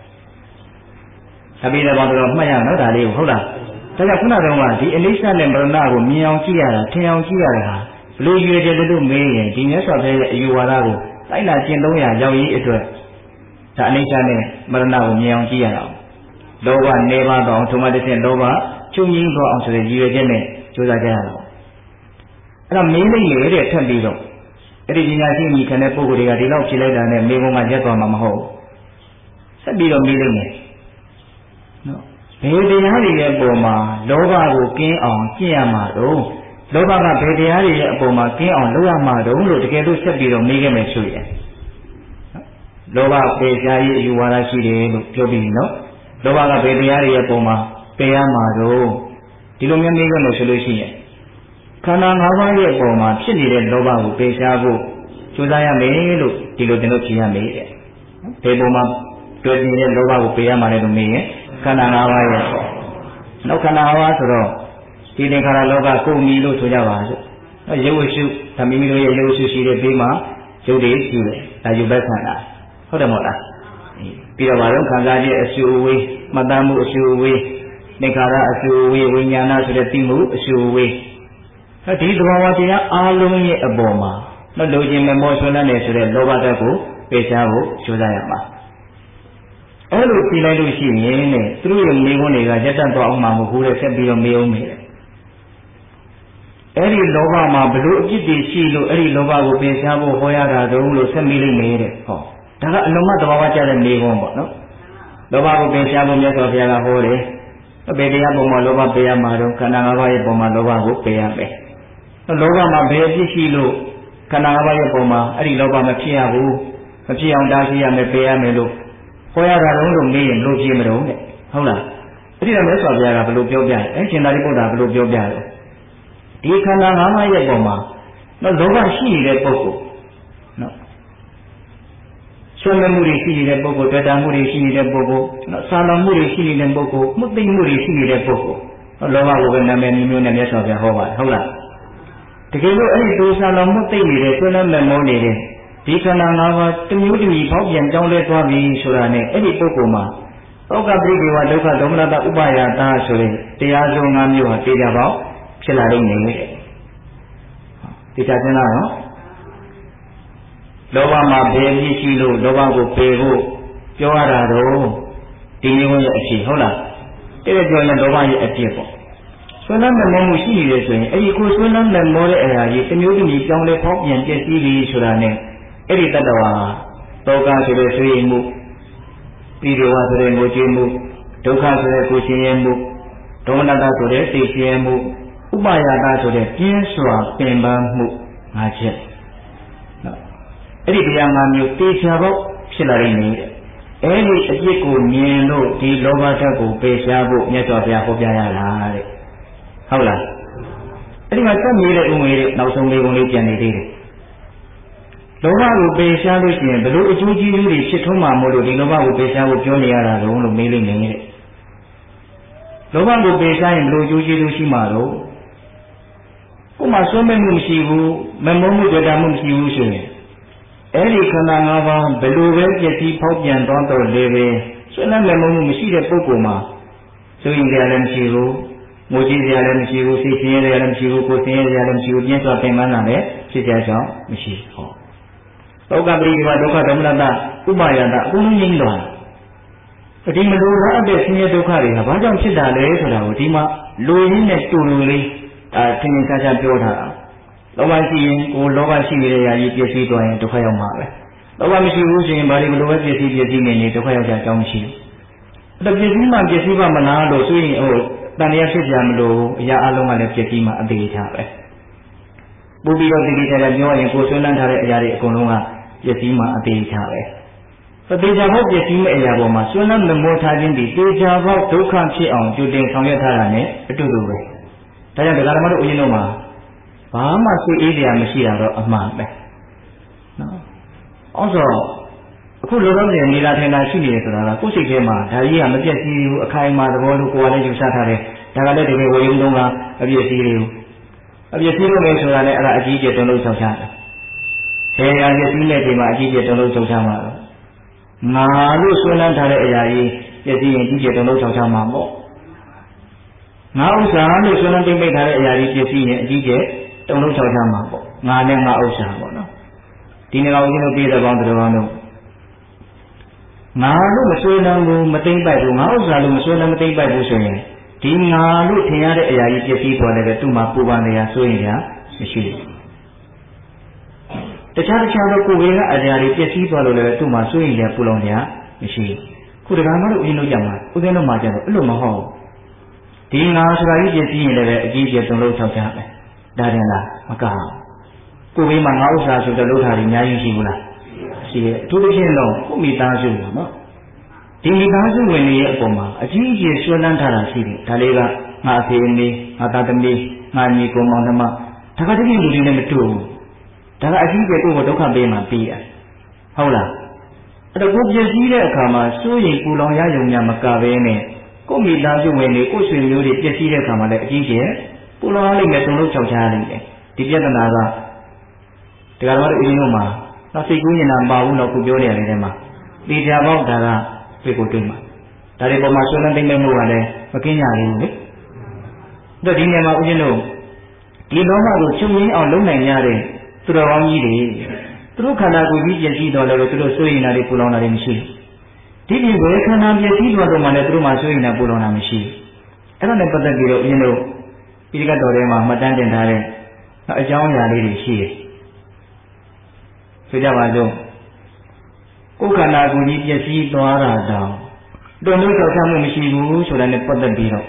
တဲ့အပိဓမ္မာတော်မှတ်ရနော်ဒါလေးကိုဟုတ်လားဒါကြောင့်ခုနကတော့ဒီအနိစ္စနဲ့မရဏကိုမြင်အောင်ကြည့်ရတာထင်အောင်ကြည့်ရတာဟာဘလို့ရွေတယ်လို့မေးရင်ဒီမြတ်စွာဘုရားရဲ့အယူဝါဒကိုတိုက်လာကျင့်သုံးရရောက်ရေးအတွက်ဒါအနိစ္စနဲ့မရဏကိုမြင်အောင်ကြည့်ရအောင်လောဘနေပါတော့ထုံမတစ်ဆင့်လောဘချုပ်ငြိမ်းသွားအောင်ဆိုတဲ့ရည်ရွယ်ချက်နဲ့ကြိုးစားကြရအောင်အဲ့ဒါမင်းလေးလေတဲ့ထပ်ပြီးတော့အဲ့ဒီပညာရှိကြီးခံတဲ့ပုဂ္ဂိုလ်တွေကဒီလောက်ဖြေလိုက်တာနဲ့မေဘုံမှာရက်သွားမှာမဟုတ်ဘူးဆက်ပြီးတော့မေးလိုက်မယ်နော်ဘယ်တရားတွေရဲ့အပေါ်မှာလောဘကိုကင်းအောင်ကျင့်ရမှာတော့လောဘကဘယ်တရားတွေရဲ့အပေါ်မှာကင်းအောင်လုပ်ရမှာတော့လို့တကယ်လို့ဆက်ပြီးတော့မေးခဲ့မယ်ဆိုရင်လောဘပေရှားရေးအယူဝါဒရှိတယ်လို့ပြောပြီးနော်လောဘကဘယ်တရားတွေရဲ့အပေါ်မှာပယ်ရမှာတော့ဒီလိုမျိုးမေးခဲ့လို့ဆိုလို့ရှိရင်ခန္ဓာ၅ပါးရဲ့အပေါ်မှာဖြစ်နေတဲ့လောဘကိုပယ်ရှားဖို့ကြိုးစားရမယ်လို့ဒီလိုသင်တို့ဖြေရမယ်တဲ့ဘယ်ပုံမှာတွေ့နေတဲ့လောဘကိုပယ်ရမှာလဲလို့မေးရင်ခန္ဓာ၅ပါးရဲ့နောက်ခန္ဓာ၅ပါးဆိုတော့ဒီသင်္ခါရလောကကိုမီလို့ဆိုကြပါစို့ရုပ်ဝရှုဓမ္မိမိတို့ရဲ့ရုပ်ဝရှုရှိတဲ့ဘေးမှာရုပ်တွေရှိတယ်ဒါရုပ်ပဲခန္ဓာဟုတ်တယ်မဟုတ်လားပြီးတော့ဘာလို့ခံစားခြင်းအရှုအဝေးမှတ်သားမှုအရှုအဝေးသင်္ခါရအရှုအဝေးဝိညာဏဆိုတဲ့သိမှုအရှုအဝေးဒီသဘာဝတရားအားလုံးရဲ့အပေါ်မှာမလိုချင်မမောဆွမ်းတဲ့ဆိုတဲ့လောဘဓာတ်ကိုပယ်ရှားဖို့ကြိုးစားရမှာအဲ့လိုပြလိုက်လို့ရှိရင်တဲ့သူတို့ရဲ့မိဘတွေကရက်တက်သွားအောင်မှမဟုတ်ဘူးတဲ့ဆက်ပြီးတော့မေးအောင်မေးတယ်အဲ့ဒီလောဘမှာဘလို့အဖြစ်တည်ရှိလို့အဲ့ဒီလောဘကိုပယ်ရှားဖို့ဟောရတာတုံးလို့ဆက်မေးလိုက်မယ်တဲ့ဟောဒါကအလုံးမသဘာဝကျတဲ့မိဘပေါ့နော်လောဘကိုပယ်ရှားဖို့မြတ်စွာဘုရားကဟောတယ်ဘယ်တရားပုံမှာလောဘပယ်ရမှာတော့ခန္ဓာ၅ပါးရဲ့ပုံမှာလောဘကိုပယ်ရမယ်လောဘမှာဘယ်အဖြစ်ရှိလို့ခန္ဓာ၅ပါးရဲ့ပုံမှာအဲ့ဒီလောဘမဖြစ်ရဘူးမဖြစ်အောင်တားဆီးရမယ်ပယ်ရမယ်လို့ဟောရတာလုံးလို့မေးရင်လို့ပြေမတော့တဲ့ဟုတ်လားအဲ့ဒီတော့မြတ်စွာဘုရားကဘယ်လိုပြောပြလဲအဲ့ရှင်သာရိပုတ္တရာဘယ်လိုပြောပြလဲဒီခန္ဓာ၅ပါးရဲ့ပုံမှာတော့လောဘရှိနေတဲ့ပုဂ္ဂိုလ်နော်ဆွေးနွေးမှုတွေရှိနေတဲ့ပုဂ္ဂိုလ်တွေ့တာမှုတွေရှိနေတဲ့ပုဂ္ဂိုလ်နော်စာလောင်မှုတွေရှိနေတဲ့ပုဂ္ဂိုလ်မှုသိမှုတွေရှိနေတဲ့ပုဂ္ဂိုလ်လောဘကိုပဲနာမည်မျိုးမျိုးနဲ့မြတ်စွာဘုရားဟောပါတယ်ဟုတ်လားတကယ်လို့အဲ့ဒီဒုစာလောင်မှုသိနေတဲ့ဆွေးနွေးမဲ့မောနေတဲ့ဒီခန္ဓာ၅ပါးတမျိုးတမျိုးပေါက်ပြန်ကြောင်းလဲသွားပြီဆိုတာနဲ့အဲ့ဒီပုဂ္ဂိုလ်မှာသောကပရိဒေဝဒုက္ခဒေါမနတဥပါယတာဆိုတဲ့တရားစုံ၅မျိုးဟာသိကြပေါက်ဖြစ်လာနိုင်တယ်သိကြသင်လားနော်လောဘမှာဘယ်ဖြစ်ရှိလို့လောဘကိုပယ်ဖို့ပြောရတာတော့ဒီမျိုးရဲ့အဖြစ်ဟုတ်လားတဲ့ပြောရင်လောဘရဲ့အဖြစ်ပေါ့ဆွဲလန်းမဲ့မောမှုရှိနေတယ်ဆိုရင်အဲ့ဒီကိုဆွဲလန်းမဲ့မောတဲ့အရာကြီးတစ်မျိုးတစ်မျိုးကြောင်းလဲဖောက်ပြန်ပြည့်စည်ပြီးဆိုတာနဲ့အဲ့ဒီတတ္တဝါတောကဆိုတဲ့ဆွေးမှုပြီးတော့ဆိုတဲ့ငိုကြွေးမှုဒုက္ခဆိုတဲ့ကိုရှင်ရဲမှုဒေါမနတဆိုတဲ့သိချင်မှုဥပါယတာဆိုတဲ့ပြင်းစွာပင်ပန်းမှုငါချက်နော်အဲ့ဒီတရား၅မျိုးတေချာဖို့ဖြစ်လာနိုင်တယ်အဲ့ဒီအပြစ်ကိုမြင်လို့ဒီလောဘဓာတ်ကိုပယ်ရှားဖို့မြတ်စွာဘုရားဟောပြရတာတဲ့ဟုတ်လားအဲ့ဒီမှာသတ်မြေတဲ့ဥငွေတဲ့နောက်ဆုံးလေးပုံလေးပြန်နေသေးတယ်လောဘကိုပယ်ရှားလို့ရှိရင်ဘယ်လိုအကျိုးကျေးဇူးတွေဖြစ်ထွန်းမှာမို့လို့ဒီလောဘကိုပယ်ရှားဖို့ပြောနေရတာတော့လို့မေးလိမ့်မယ်တဲ့လောဘကိုပယ်ရှားရင်ဘယ်လိုအကျိုးကျေးဇူးရှိမှာတော့ကိုယ်မှာစွန့်မဲ့မှုမရှိဘူးမမုန်းမှုတွေ့တာမှုမရှိဘူးဆိုရင်အဲ့ဒီခန္ဓာ၅ပါးဘယ်လိုပဲပြည့်စည်ဖောက်ပြန်သွားတော့လေပဲစွန့်မဲ့မမုန်းမှုမရှိတဲ့ပုဂ္ဂိုလ်မှာဆိုရင်ကြလည်းမရှိဘူးငိုကြည့်ကြလည်းမရှိဘူးစိတ်ဆင်းရဲလည်းမရှိဘူးကိုယ်ဆင်းရဲလည်းမရှိဘူးပြင်းစွာပင်ပန်းတာလည်းဖြစ်ကြကြောင်းမရှိဟောဒုက္ခပရိဒီဝဒုက္ခဒေါမနတဥပါယတအကုန်လုံးငြိမ်းသွားတယ်ဒီမလိုလားတဲ့ဆင်းရဲဒုက္ခတွေကဘာကြောင့်ဖြစ်တာလဲဆိုတာကိုဒီမှာလူရင်းနဲ့တူလူလေးအဲသင်္င်္ချာချာပြောထားတာလောဘရှိရင်ကိုလောဘရှိနေတဲ့ຢာကြီးပြည့်စည်သွားရင်ဒုက္ခရောက်မှာပဲလောဘမရှိဘူးဆိုရင်ဘာလို့ဘလို့ပဲပြည့်စည်ပြည့်စည်နေနေဒုက္ခရောက်ကြအကြောင်းမရှိဘူးအဲ့ဒါပြည့်စည်မှပြည့်စည်ပါမလားလို့ဆိုရင်ဟိုတန်တရားဖြစ်ကြမလို့အရာအလုံးကလည်းပြည့်စည်မှအသေးချပဲပူပြီးတော့ဒီဒီချာချာပြောရင်ကိုဆွေးနွေးထားတဲ့အရာတွေအကုန်လုံးကပြည့်စည်မှအသေးချပဲပတိချာဖို့ပြည့်စည်မဲ့အရာပေါ်မှာဆွေးနွေးမမောထားခြင်းဒီတေချာဖို့ဒုက္ခဖြစ်အောင်ကြိုတင်ဆောင်ရွက်ထားတာ ਨੇ အတူတူပဲဒါကြောင့်ဒကာဓမ္မတို့ဦးဇင်းတို့မှာဘာမှစိတ်အေးစရာမရှိတာတော့အမှန်ပဲနော်အော်ဆိုအခုလောလောဆယ်နေလာထိုင်တာရှိနေတယ်ဆိုတာကကိုယ်စိတ်ထဲမှာဒါကြီးကမပြည့်စည်ဘူးအခိုင်အမာသဘောလို့ကိုယ်ကလည်းယူဆထားတယ်ဒါကလည်းဒီလိုဝေယုံတုံးကအပြည့်စည်လေးအပြည့်စည်လို့လည်းဆိုတာလည်းအဲ့ဒါအကြီးကျယ်တုံးလုံးဆောင်ချတယ်ဘယ်ဟာပြည့်စည်တဲ့ဒီမှာအကြီးကျယ်တုံးလုံးဆောင်ချမှာတော့ငါလို့ဆွဲလန်းထားတဲ့အရာကြီးပြည့်စည်ရင်အကြီးကျယ်တုံးလုံးဆောင်ချမှာပေါ့ငါဥစ္စာလို့ဆွေးနွေးသိမ့်ပိတ်ထားတဲ့အရာကြီးပြည့်စည်ရင်အကြီးကျယ်တုံလုံးချောက်ချမှာပေါ့ငါနဲ့ငါဥစ္စာပေါ့နော်ဒီနေ့ကောင်ကြီးတို့ပြည်တဲ့ကောင်းတဲ့ကောင်းတို့ငါလို့မဆွေးနွေးဘူးမသိမ့်ပိုက်ဘူးငါဥစ္စာလို့မဆွေးနွေးမသိမ့်ပိုက်ဘူးဆိုရင်ဒီငါလို့ထင်ရတဲ့အရာကြီးပြည့်စည်သွားတယ်ပဲသူ့မှာပူပန်နေရဆိုရင်ညာမရှိဘူးတခြားတခြားသောကိုယ်ဝေကအရာတွေပြည့်စည်သွားလို့လည်းသူ့မှာဆိုရင်ညာပူလောင်ညာမရှိဘူးခုတကယ်မှလို့ဦးဇင်းတို့ကြမှာဦးဇင်းတို့မှာကြတော့အဲ့လိုမဟုတ်ဒီငါဆိုတာကြီးပြည့်စည်ရင်လည်းအကြီးကျယ်တုံလုံးချောက်ချမယ်ဒါတယ်လားမကဘူးကိုယ်ဘေးမှာငါဥစ္စာဆိုတဲ့လှုပ်ထားတယ်အများကြီးရှိဘူးလားရှိရဲ့အထူးသဖြင့်တော့ကိုမိသားစုနော်ဒီမိသားစုဝင်တွေရဲ့အပေါ်မှာအကြီးအကျယ်ဆွဲလန်းထားတာရှိတယ်ဒါလေးကငါအဖေအမေငါသားသမီးငါညီကောင်မောင်နှမဒါကတည်းကလူတွေနဲ့မတူဘူးဒါကအကြီးအကျယ်ကိုယ်ကိုဒုက္ခပေးမှပြီးရဟုတ်လားအဲ့တော့ကိုပြည့်စည်တဲ့အခါမှာစိုးရိမ်ပူလောင်ရယုံများမကဘဲနဲ့ကိုမိသားစုဝင်တွေကိုဆွေမျိုးတွေပြည့်စည်တဲ့အခါမှာလည်းအကြီးကျယ်ပူလောင်ရလိမ့်မယ်တုံလုံးချောက်ချရလိမ့်မယ်ဒီပြဿနာကဒီကတော့အင်းတို့မှာတော့စိတ်ကူးနေတာမပါဘူးတော့ခုပြောနေရတယ်ထဲမှာတေချာပေါက်ဒါကပြေကိုတွေ့မှာဒါတွေပေါ်မှာဆွေးနွေးသိမ့်မယ်မှုကလည်းမကင်းကြဘူးလေအဲ့ဒီနေရာမှာဦးဇင်းတို့ဒီလောကကိုချုပ်ငင်းအောင်လုပ်နိုင်ရတဲ့သူတော်ကောင်းကြီးတွေသူတို့ခန္ဓာကိုယ်ကြီးပြည့်စည်တော်လည်းသူတို့စိုးရိမ်တာတွေပူလောင်တာတွေမရှိဘူးဒီဒီဝေခန္ဓာပြည့်စည်တော်တော့မှလည်းသူတို့မှစိုးရိမ်တာပူလောင်တာမရှိဘူးအဲ့ဒါနဲ့ပတ်သက်ပြီးတော့ဦးဇင်းတို့ဒီကတော်ထဲမှာမှတ်တမ်းတင်ထားတဲ့အကြောင်းအရာလေးတွေရှိတယ်ဆိုကြပါစို့ကိုယ်ခန္ဓာကိုယ်ကြီးပြည့်စည်သွားတာတောင်တုံ့လို့ကြောက်ချမှုမရှိဘူးဆိုတာနဲ့ပတ်သက်ပြီးတော့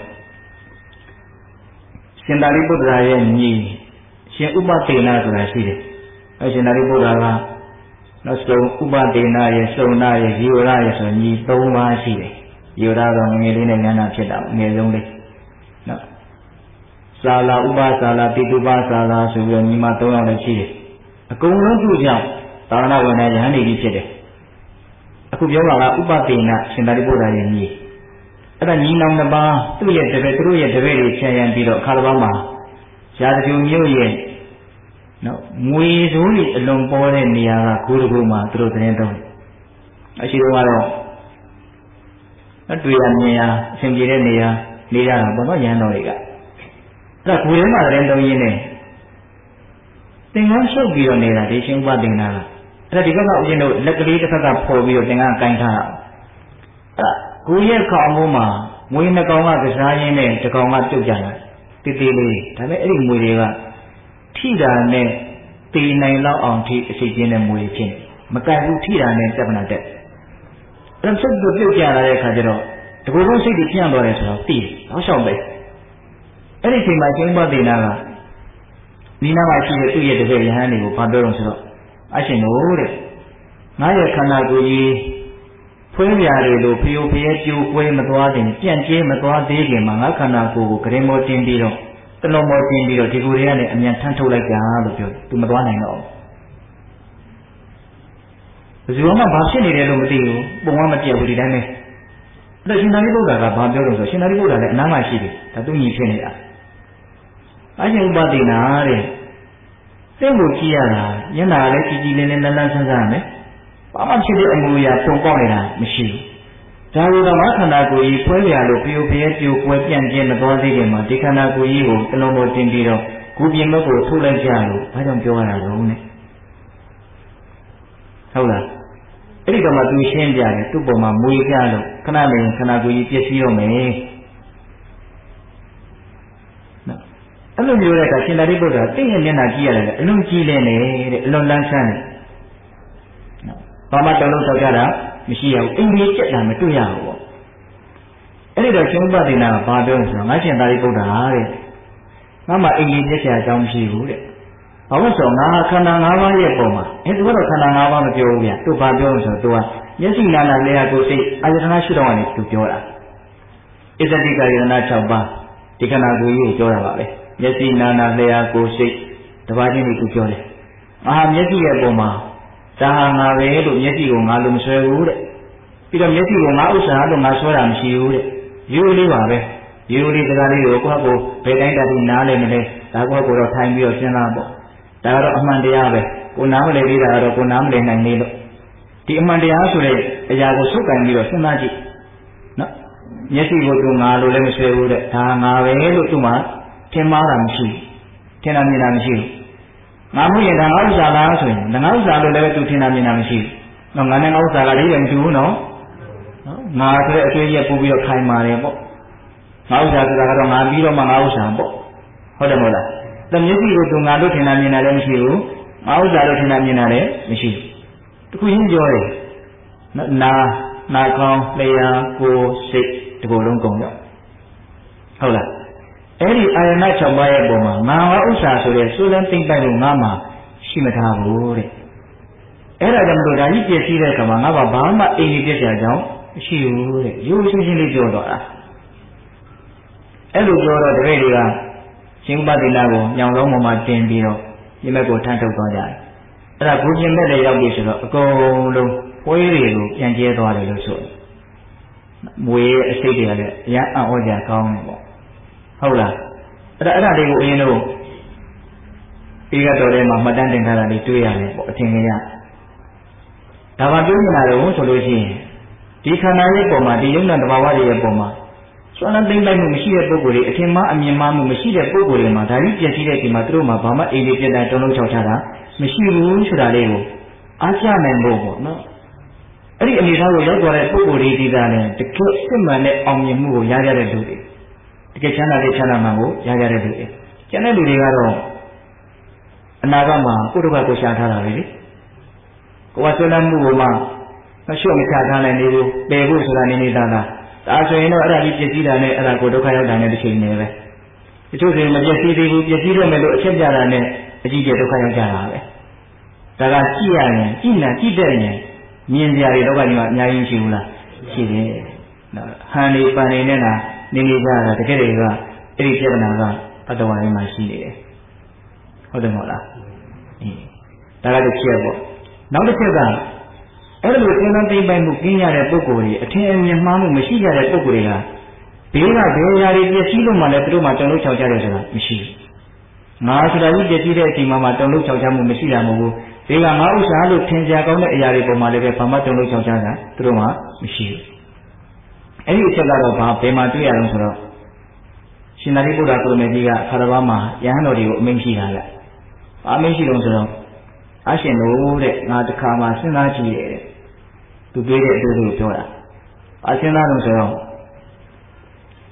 ရှင်သာရိပုတ္တရာရဲ့ညီရှင်ဥပတေနဆိုတာရှိတယ်အဲရှင်သာရိပုတ္တရာကနောက်ဆုံးဥပတေနရဲ့စုံနာရဲ့ဇီဝရရဲ့ဆိုညီ၃ပါးရှိတယ်ဇီဝရတော့ငယ်လေးနဲ့ဉာဏ်ဖြစ်တာငယ်ဆုံးလေးနော်သာလာဥပသာလာပိတုပသာလာဆိုပြီးညီမ၃ယောက်လည်းရှိတယ်အကုန်လုံးသူ့ကြောင့်သာသနာ့ဝန်ထမ်းယဟန်နေပြီဖြစ်တယ်အခုပြောတာကဥပတေနရှင်သာရိပုတ္တရာရဲ့ညီအဲ့ဒါညီနောင်တစ်ပါးသူ့ရဲ့တပည့်သူတို့ရဲ့တပည့်တွေခြံရံပြီးတော့အခါတစ်ပါးမှာရာဇဂုံမြို့ရဲ့နော်ငွေစိုးတွေအလွန်ပေါ်တဲ့နေရာကဂိုးတကူမှာသူတို့သတင်းသုံးအရှိတော့ကတော့အတွေ့အမြင်ရာအရှင်ပြည်တဲ့နေရာနေရတာပေါ့နော်ရဟန်းတော်တွေကအဲ့ဒါဂိုးထဲမှာသတင်းသုံးရင်းနဲ့သင်္ကန်းရှုပ်ပြီးတော့နေတာဒီရှင်ဥပဒေနာကအဲ့ဒါဒီဘက်ကဦးဇင်းတို့လက်ကလေးတစ်ခါကဖော်ပြီးတော့သင်္ကန်းကိုင်းထားတာအဲ့ဒါကိုရဲ့ခေါင်းမိုးမှာငွေနှစ်ကောင်ကကစားရင်းနဲ့တစ်ကောင်ကပြုတ်ကြတာတေးသေးလေးဒါပေမဲ့အဲ့ဒီမွေတွေကထိတာနဲ့တည်နိုင်လောက်အောင်ထိအစိတ်ကျင်းတဲ့မွေဖြစ်မကန့်ဘူးထိတာနဲ့ပြဿနာတက်အဲ့ဒါစိတ်ကိုပြုတ်ကြလာတဲ့အခါကျတော့တကူလုံးစိတ်ကြီးပြန့်သွားတယ်ဆိုတော့သိတော့ရှောင်ပဲအဲ့ဒီချိန်မှာရှင်ဘသေနာကဒီနာမှာရှိတဲ့သူ့ရဲ့တပည့်ယဟန်တွေကိုဘာပြောတော့ဆိုတော့အရှင်တို့တဲ့ငါရဲ့ခန္ဓာကိုယ်ကြီးဖွေးပြားတွေလိုဖျို့ဖျဲပြိုကွဲမသွားတဲ့ပြန့်ကျဲမသွားသေးခင်မှာငါခန္ဓာကိုယ်ကိုဂရင်မောတင်ပြီးတော့တလုံးမောတင်ပြီးတော့ဒီကိုယ်တွေကနေအမြန်ထမ်းထုတ်လိုက်ကြလို့ပြောသူမသွားနိုင်တော့ဘူးဘယ်သူမှဘာဖြစ်နေတယ်လို့မသိဘူးပုံကမပြတ်ဘူးဒီတိုင်းပဲအဲ့ဒါရှင်သာရိပုတ္တရာကဘာပြောလို့ဆိုရှင်သာရိပုတ္တရာလည်းအနားမှာရှိတယ်ဒါသူညီဖြစ်နေတာအရှင်ဥပဒေနာတဲ့စိတ်ကိုကြည့်ရတာညနာလည်းကြည်ကြည်လင်းလင်းလန်းလန်းဆန်းဆန်းပဲဘာမှဖြစ်တဲ့အမူအရာပုံပေါက်နေတာမရှိဘူးဒါလိုတော့ငါခန္ဓာကိုယ်ကြီးဖွဲပြလို့ပြိုပြဲပြိုကွဲပြန့်ကျဲမသွားသေးခင်မှာဒီခန္ဓာကိုယ်ကြီးကိုတလုံးပေါ်တင်ပြီးတော့ကိုယ်ပြင်ဘက်ကိုထုတ်လိုက်ကြလို့ဘာကြောင့်ပြောရတာလဲနဲ့ဟုတ်လားအဲ့ဒီတော့မှသူရှင်းပြတယ်သူ့ပုံမှာမွေကြလို့ခဏနေခန္ဓာကိုယ်ကြီးပြည့်စည်တော့မယ်နော်အဲ့လိုမျိုးတဲ့အခါရှင်သာရိပုတ္တရာသိရဲ့မျက်နှာကြည့်ရတယ်အလွန်ကြည်လင်းနေတဲ့အလွန်လန်းဆန်းတယ်ဘာမှတောင်းလို့တောက်ကြတာမရှိရဘူးအင်းကြီးကြက်တာမတွေ့ရဘူးပေါ့အဲ့ဒီတော့ရှင်ဥပဒေနာကဘာပြောလဲဆိုတော့ငါရှင်သာရိပုတ္တရာတဲ့ငါမှအင်းကြီးကြက်ချာအကြောင်းမရှိဘူးတဲ့ဘာလို့ဆိုတော့ငါခန္ဓာ၅ပါးရဲ့ပုံမှာအဲသူကတော့ခန္ဓာ၅ပါးမပြောဘူးဗျသူဘာပြောလို့ဆိုတော့သူကမျက်စိနာနာလျှာကိုယ်စိတ်အာယတနာရှိတော့ကနေသူပြောတာအစ္စတိကယတနာ၆ပါးဒီခန္ဓာကိုယ်ကြီးကိုပြောတာပါပဲမျက်စိနာနာလျှာကိုယ်စိတ်တပါးချင်းကိုသူပြောတယ်အာမျက်စိရဲ့ပုံမှာဒါဟာငါပဲလို့မျက်စိကိုငါလိုမဆွဲဘူးတဲ့ပြီးတော့မျက်စိကိုငါဥစ္စာလို့ငါဆွဲတာမရှိဘူးတဲ့ရိုးလေးပါပဲရိုးလေးစကားလေးကိုကိုယ့်ကိုဘယ်တိုင်းတည်းနားလဲမလဲဒါကိုကိုတော့ထိုင်ပြီးတော့စဉ်းစားပေါ့ဒါကတော့အမှန်တရားပဲကိုနားမလည်သေးတာကတော့ကိုနားမလည်နိုင်သေးလို့ဒီအမှန်တရားဆိုတဲ့အရာကိုစုပ်ကန်ပြီးတော့စဉ်းစားကြည့်နော်မျက်စိကိုသူငါလိုလည်းမဆွဲဘူးတဲ့ဒါငါပဲလို့သူမှထင်မှားတာမရှိဘူးထင်တာမြင်တာမရှိဘူးငါမှုရင်ဒါငါဥစ္စာလားဆိုရင်ဒါငါဥစ္စာလို့လည်းသူထင်တာမြင်တာမရှိဘူးနော်ငါနဲ့ငါဥစ္စာကလေးလည်းမတူဘူးနော်ငါဆိုတဲ့အတွေ့အကြုံပို့ပြီးတော့ခိုင်မာတယ်ပေါ့ငါဥစ္စာဆိုတာကတော့ငါပြီးတော့မှငါဥစ္စာပေါ့ဟုတ်တယ်မဟုတ်လားတမျက်စိကိုသူငါတို့ထင်တာမြင်တာလည်းမရှိဘူးငါဥစ္စာလို့ထင်တာမြင်တာလည်းမရှိဘူးတခုချင်းပြောတယ်နာနာကောင်းလျှာကိုယ်စိတ်ဒီလိုလုံးကုန်တော့ဟုတ်လားအဲ့ဒီအာယနာ၆ပါးရဲ့ပုံမှာငါငါဥစ္စာဆိုတဲ့စိုးလန်းသိမ့်ပိုက်လို့ငါမှရှိမထားဘူးတဲ့အဲ့ဒါကြောင့်မလို့ဒါကြီးပြည့်စည်တဲ့အခါမှာငါဘာဘာမှအိမ်ကြီးပြည့်စရာကြောင်းမရှိဘူးတဲ့ရိုးရှင်းရှင်းလေးပြောတော့တာအဲ့လိုပြောတော့တပည့်တွေကရှင်ဥပဒေနာကိုညောင်လုံးပေါ်မှာတင်ပြီးတော့ဒီမဲ့ကိုထမ်းထုတ်သွားကြတယ်အဲ့ဒါဘုရင်မဲ့လည်းရောက်ပြီဆိုတော့အကုန်လုံးပွဲတွေကိုပြန်ကျဲသွားတယ်လို့ဆိုတယ်မွေအစိတ်တွေကလည်းအရန်အံ့ဩကြကောင်းတယ်ပေါ့ဟုတ်လားအဲ့ဒါအဲ့ဒါလေးကိုအရင်တော့ဒီကတော့ထဲမှာမှတ်တမ်းတင်ထားတာလေးတွေ့ရတယ်ပေါ့အထင်ကြီးရဒါမှပြောနေတာတော့ဆိုလို့ရှိရင်ဒီခန္ဓာရဲ့ပုံမှာဒီယုံနာတဘာဝတွေရဲ့ပုံမှာစွမ်းလန်းသိမ့်လိုက်မှုမရှိတဲ့ပုဂ္ဂိုလ်တွေအထင်မှားအမြင်မှားမှုမရှိတဲ့ပုဂ္ဂိုလ်တွေမှာဒါကြီးပြည့်စည်တဲ့ဒီမှာသူတို့မှာဘာမှအိမ်လေးပြတ်တာတုံးလုံးချောက်ချတာမရှိဘူးဆိုတာလေးကိုအားကျနိုင်ဖို့ပေါ့နော်အဲ့ဒီအနေထားကိုရောက်သွားတဲ့ပုဂ္ဂိုလ်တွေဒီကလည်းတကယ်စစ်မှန်တဲ့အောင်မြင်မှုကိုရကြတဲ့လူတွေတကယ်ချမ်းသာတဲ့ချမ်းသာမှန်ကိုရကြတဲ့လူတွေကျန်တဲ့လူတွေကတော့အနာဂတ်မှာကိုယ်တို့ကကိုရှာထားတာပဲလေကိုယ်ကဆွေးနွေးမှုကိုမှမလျှော့မချထားနိုင်နေဘူးပယ်ဖို့ဆိုတာနေနေသားသားဒါဆိုရင်တော့အဲ့ဒါကြီးပြည့်စည်တာနဲ့အဲ့ဒါကိုဒုက္ခရောက်တာနဲ့တစ်ချိန်နေပဲတချို့ဆိုရင်မပြည့်စည်သေးဘူးပြည့်စည်တော့မယ်လို့အချက်ပြတာနဲ့အကြီးကျယ်ဒုက္ခရောက်ကြတာပဲဒါကကြည့်ရရင်ကြည့်နာကြည့်တဲ့ရင်မြင်ကြရတဲ့လောကကြီးမှာအများကြီးရှိဘူးလားရှိတယ်နော်ဟန်နေပန်နေနဲ့လားနေနေကြတာတကယ်တည်းကအဲ့ဒီပြဿနာကဘတ်တော်ဝိုင်းမှာရှိနေတယ်ဟုတ်တယ်မဟုတ်လားအေးဒါကတစ်ချက်ပေါ့နောက်တစ်ချက်ကအဲ့လိုသင်္ကန်းသိမ့်ပိုင်မှုကျင်းရတဲ့ပုဂ္ဂိုလ်တွေအထင်အမြင်မှားမှုမရှိကြတဲ့ပုဂ္ဂိုလ်တွေကဘေးကဘယ်ရာတွေပြည့်စည်လို့မှလည်းသူတို့မှတုံ့လို့ချောက်ကြတယ်ဆိုတာမရှိဘူးငါဆိုတာကြီးပြည့်စည်တဲ့အချိန်မှမှတုံ့လို့ချောက်ကြမှုမရှိတာမဟုတ်ဘူးဘေးကငါဥစ္စာလို့ထင်ကြကောင်းတဲ့အရာတွေပေါ်မှာလည်းပဲဘာမှတုံ့လို့ချောက်ကြတာသူတို့မှမရှိဘူးအဲ့ဒီအချက်ကတော့ဘာဘယ်မှာတွေ့ရအောင်ဆိုတော့ရှင်သာရိပုတ္တရာကိုရမေကြီးကခါရဝါမှာယဟန်တော်တွေကိုအမိန့်ရှိတာကဘာအမိန့်ရှိလို့ဆိုတော့အရှင်တို့တဲ့ငါတစ်ခါမှစဉ်းစားကြည့်တယ်တဲ့သူပြောတဲ့အတူတူပြောတာအစဉ်းစားလို့ဆိုတော့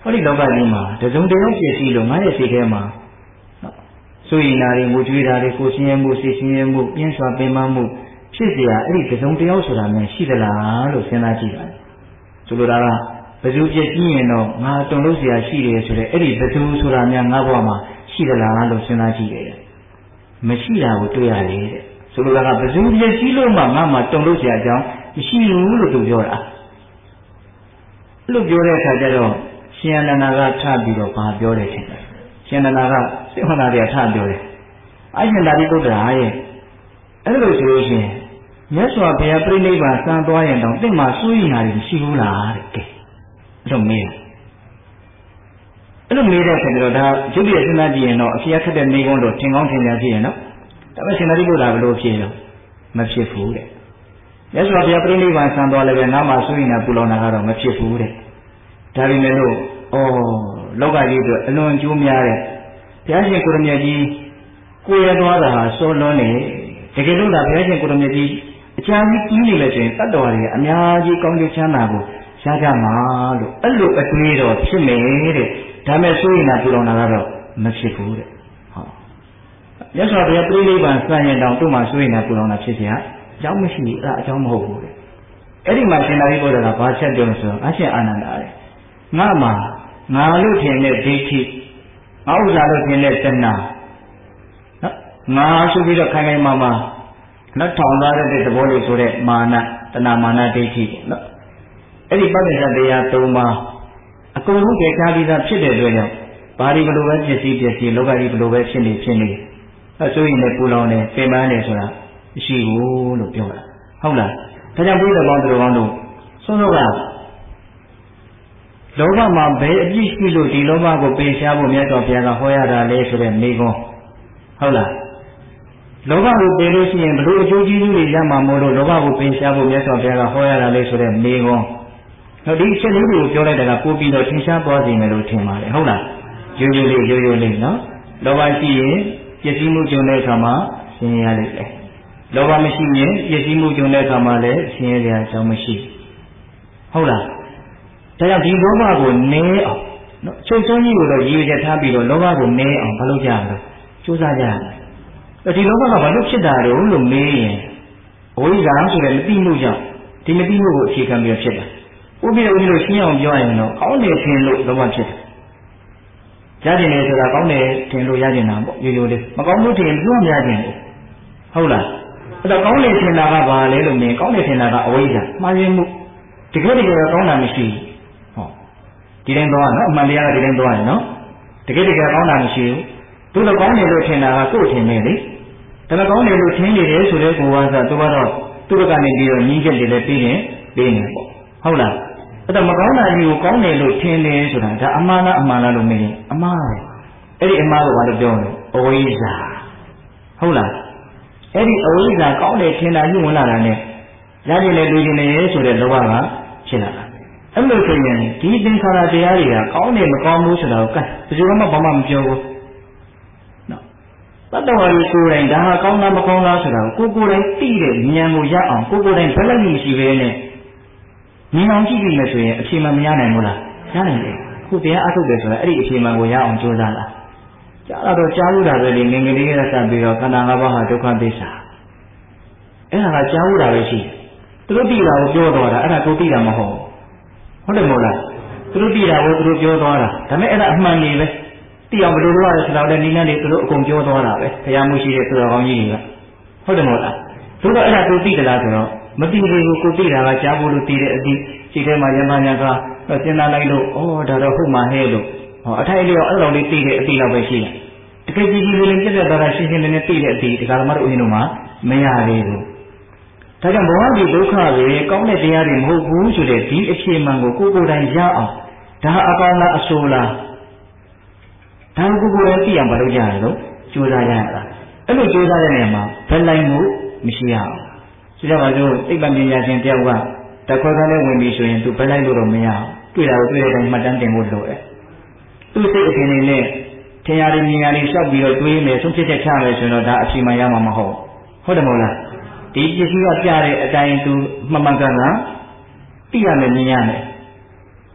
ဟောဒီလောကကြီးမှာတစုံတယောက်ပြည့်စည်လို့ငါရဲ့စိတ်ထဲမှာဆိုရင်နာတွေငိုကြွေးတာတွေကိုဆင်းရဲမှုစိတ်ဆင်းရဲမှုပြင်းစွာပင်ပန်းမှုဖြစ်เสียအဲ့ဒီတစုံတယောက်ဆိုတာမျိုးရှိသလားလို့စဉ်းစားကြည့်ပါဆိုလိုတာကဘယ်သူပြည့်စည်ရင်တော့ငါတုံလို့เสียရှိတယ်ဆိုတဲ့အဲ့ဒီဘယ်သူဆိုတာများငါ့ဘဝမှာရှိသလားလို့စဉ်းစားကြည့်တယ်မရှိတာကိုတွေ့ရတယ်တဲ့ဆိုလိုတာကဘယ်သူပြည့်စည်လို့မှငါ့မှာတုံလို့เสียအကြောင်းမရှိဘူးလို့သူပြောတာအဲ့လိုပြောတဲ့အခါကျတော့ရှင်အနန္ဒာကထပြီးတော့ဘာပြောတယ်ထင်တယ်ရှင်အနန္ဒာကစိတ်ဟောနာတွေကထပြောတယ်အရှင်သာရိပုတ္တရာရဲ့အဲ့လိုဆိုလို့ရှိရင်မြတ်စွာဘုရားပြိဋိဘံစံသွားရင်တော့တင့်မှာစိုးရိမ်တာတွေမရှိဘူးလားတဲ့ကဲအဲ့လိုမေးတယ်အဲ့လိုမေးတဲ့အခါကျတော့ဒါရုပ်ရည်စဉ်းစားကြည့်ရင်တော့အဖြစ်ခက်တဲ့မိကုန်းတော့ထင်ကောင်းထင်ရဖြစ်ရင်နော်ဒါပေမဲ့ရှင်သာရိပုတ္တရာဘယ်လိုဖြစ်လို့မဖြစ်ဘူးတဲ့မြတ်စွာဘုရားပြိဋိဘံစံသွားလည်းပဲငါမှစိုးရိမ်တာပူလောင်တာကတော့မဖြစ်ဘူးတဲ့ဒါပေမဲ့လို့ဩလောကကြီးအတွက်အလွန်ကျိုးများတဲ့ဘုရားရှင်ကိုရမြတ်ကြီးကိုရသွားတာဟာစောလွန်းနေတကယ်လို့လားဘုရားရှင်ကိုရမြတ်ကြီးအချမ်းကြီးကြီးနေလို့ဆိုရင်တတ္တဝါတွေအများကြီးကောင်းကျိုးချမ်းသာကိုရကြမှာလို့အဲ့လိုအတွေးတော့ဖြစ်မယ်တဲ့ဒါမဲ့ဆိုရင်လည်းပူလောင်တာကတော့မဖြစ်ဘူးတဲ့ဟောမြတ်စွာဘုရားပြိဋိဘံစံရင်တောင်သူ့မှာဆိုရင်လည်းပူလောင်တာဖြစ်เสียအကြောင်းမရှိဘူးအဲ့အကြောင်းမဟုတ်ဘူးတဲ့အဲ့ဒီမှာရှင်သာရိပုတ္တရာကဘာချက်ပြောလို့ဆိုတော့အရှင်အာနန္ဒာတဲ့ငါမှာငါလို့ထင်တဲ့ဒိဋ္ဌိငါဥစ္စာလို့ထင်တဲ့တဏှာနော်ငါဆိုပြီးတော့ခိုင်ခိုင်မာမာလက်ထောင်သားတဲ့သဘောလေးဆိုတဲ့မာနတဏှာမာနဒိဋ္ဌိပေါ့နော်အဲ့ဒီပဋိစ္စတရား၃ပါးအကုန်လုံးကြခြားပြီးသားဖြစ်တဲ့အတွက်ကြောင့်ဘာဒီဘလို့ပဲဖြစ်စီဖြစ်စီလောကကြီးဘလို့ပဲဖြစ်နေဖြစ်နေအဲဆိုရင်လည်းပူလောင်တယ်ပင်ပန်းတယ်ဆိုတာမရှိဘူးလို့ပြောတာဟုတ်လားဒါကြောင့်ဘုရားပေါင်းသူတော်ကောင်းတို့ဆုံးတော့ကလောဘမှာဘယ်အပြစ်ရှိလို့ဒီလောဘကိုပယ်ရှားဖို့မြတ်စွာဘုရားကဟောရတာလဲဆိုတဲ့မိကွန်းဟုတ်လားလောဘကိုပယ်လို့ရှိရင်ဘလို့အကျိုးကျေးဇူးတွေရမှာမို့လို့လောဘကိုပယ်ရှားဖို့မြတ်စွာဘုရားကဟောရတာလဲဆိုတဲ့မိကွန်းတော့ဒီအချက်လေးတွေကိုပြောလိုက်တာကပို့ပြီးတော့ထင်ရှားသွားစေမယ်လို့ထင်ပါတယ်ဟုတ်လားရိုးရိုးလေးရိုးရိုးလေးနော်လောဘရှိရင်ပျက်စီးမှုကြုံတဲ့အခါမှာဆင်းရဲရလိမ့်မယ်လောဘမရှိရင်ပျက်စီးမှုကြုံတဲ့အခါမှာလည်းဆင်းရဲရအကြောင်းမရှိဟုတ်လားဒါကြောင့်ဒီလောဘကိုနည်းအောင်နော်ချုပ်ဆုံးကြီးကိုတော့ရည်ရွယ်ချက်ထားပြီးတော့လောဘကိုနည်းအောင်မလုပ်ကြဘူးကြိုးစားကြရတယ်ဒီလောဘကဘာလို့ဖြစ်တာလဲလို့မေးရင်အဝိဇ္ဇာဆိုတဲ့မသိမှုကြောင့်ဒီမသိမှုကိုအခြေခံပြီးဖြစ်တာဥပ္ပိယဦးလို့ရှင်းအောင်ပြောရရင်တော့ကောင်းတယ်ထင်လို့လောဘဖြစ်တယ်ရကျင်တယ်ဆိုတာကောင်းတယ်ထင်လို့ရကျင်တာပေါ့ရိုးရိုးလေးမကောင်းလို့ထင်ရင်ပြောမရကျင်ဘူးဟုတ်လားအဲ့တော့ကောင်းတယ်ထင်တာကဘာလဲလို့မြင်ကောင်းတယ်ထင်တာကအဝိဇ္ဇာမှားယွင်းမှုတကယ်တကယ်ကောင်းတာမရှိဘူးဒီတိုင်းသွားနော်အမှန်တရားကဒီတိုင်းသွားရင်နော်တကယ်တကယ်ကောင်းတာမရှိဘူးသူတို့ကောင်းတယ်လို့ထင်တာကကိုယ်ထင်နေလေဒါပေမဲ့ကောင်းတယ်လို့ထင်နေတယ်ဆိုတဲ့ကိုယ်ကဆိုသူကတော့သူတို့ကနေပြီးတော့ညီးချက်တွေလည်းပြီးရင်ပြီးနေပေါ့ဟုတ်လားအဲ့တော့မကောင်းတာကြီးကိုကောင်းတယ်လို့ထင်တယ်ဆိုတာဒါအမှားလားအမှန်လားလို့မေးရင်အမှားပဲအဲ့ဒီအမှားကိုဘာလို့ပြောလဲအဝိဇ္ဇာဟုတ်လားအဲ့ဒီအဝိဇ္ဇာကောင်းတယ်ထင်တာညှိဝင်လာတာနဲ့ရကြင်လေလူချင်းနေဆိုတဲ့လောဘကဖြစ်လာတာအဲ့လိုဆိုရင်ဒီသင်္ခါရတရားတွေကကောင်းတယ်မကောင်းဘူးဆိုတာကိုကဲဘယ်သူမှဘာမှမပြောဘူးနော်တတ္တဝါကြီးကိုယ်တိုင်ဒါဟာကောင်းလားမကောင်းလားဆိုတာကိုကိုယ်တိုင်သိတဲ့ဉာဏ်ကိုရအောင်ကိုကိုယ်တိုင်ဘယ်လိုက်မရှိဘဲနဲ့မြင်အောင်ကြည့်ပြီးမယ်ဆိုရင်အဖြေမှမရနိုင်ဘူးလားရနိုင်တယ်ခုတရားအထုတ်တယ်ဆိုတာအဲ့ဒီအဖြေမှကိုရအောင်ကြိုးစားတာကြားတော့ကြားလို့တာပဲလေငငယ်လေးကစပြီးတော့ခန္ဓာ၅ပါးဟာဒုက္ခသစ္စာအဲ့ဒါကကြားလို့တာပဲရှိတယ်သူတို့သိတာကိုပြောတော့တာအဲ့ဒါကိုသိတာမဟုတ်ဘူးဟုတ်တယ်မဟုတ်လားသူတို့သိတာကိုသူတို့ပြောသွားတာဒါပေမဲ့အဲ့ဒါအမှန်ကြီးပဲသိအောင်ဘယ်လိုလုပ်ရလဲဆိုတော့လည်းနိမ့်နေသူတို့အကုန်ပြောသွားတာပဲဘုရားမှုရှိတဲ့သူတော်ကောင်းကြီးတွေကဟုတ်တယ်မဟုတ်လားသူတို့အဲ့ဒါကိုသိကြလားဆိုတော့မသိသေးဘူးကိုသိတာကကြားဖို့လို့သိတဲ့အသည့်စိတ်ထဲမှာယမညာကစဉ်းစားလိုက်လို့ဩဒါတော့ဟုတ်မှာဟဲ့လို့ဟောအထိုက်လေးရောအဲ့လိုလေးသိတဲ့အသည့်လောက်ပဲရှိတယ်တကယ်ကြည့်ကြည့်လေးပြည့်ပြည့်သားသားရှင်းရှင်းလင်းလင်းသိတဲ့အသည့်ဒီကရမတို့ဦးဇင်းတို့မှာမရသေးဘူးဒါကြောင့်ဘဝဒီဒုက္ခတွေကောင်းတဲ့တရားတွေမဟုတ်ဘူးဆိုတဲ့ဒီအဖြစ်မှန်ကိုကိုယ်ကိုယ်တိုင်ရအောင်ဒါအကောင်းလားအဆိုးလားဒါကိုကိုယ်ကိုယ်တိုင်သိအောင်မလုပ်ကြရလို့ကြိုးစားရတာအဲ့လိုကြိုးစားတဲ့နေရာမှာဘယ်လိုက်မှုမရှိရအောင်ဆိုကြပါစို့သိပ္ပံပညာရှင်တယောက်ကတခွက်ကလေးဝင်ပြီဆိုရင်သူဘယ်လိုက်လို့တော့မရအောင်တွေ့တာကိုတွေ့တဲ့အတိုင်းမှတ်တမ်းတင်ဖို့လိုတယ်သူစိတ်အထင်နဲ့ထင်ရတယ်မြင်ရတယ်လျှောက်ပြီးတော့တွေးမယ်ဆုံးဖြတ်ချက်ချမယ်ဆိုတော့ဒါအဖြေမှရမှာမဟုတ်ဟုတ်တယ်မဟုတ်လားဒီပစ္စည်းကပြတဲ့အတိုင်းသူမှန်မှန်ကန်ကန်သိရမယ်မြင်ရမယ်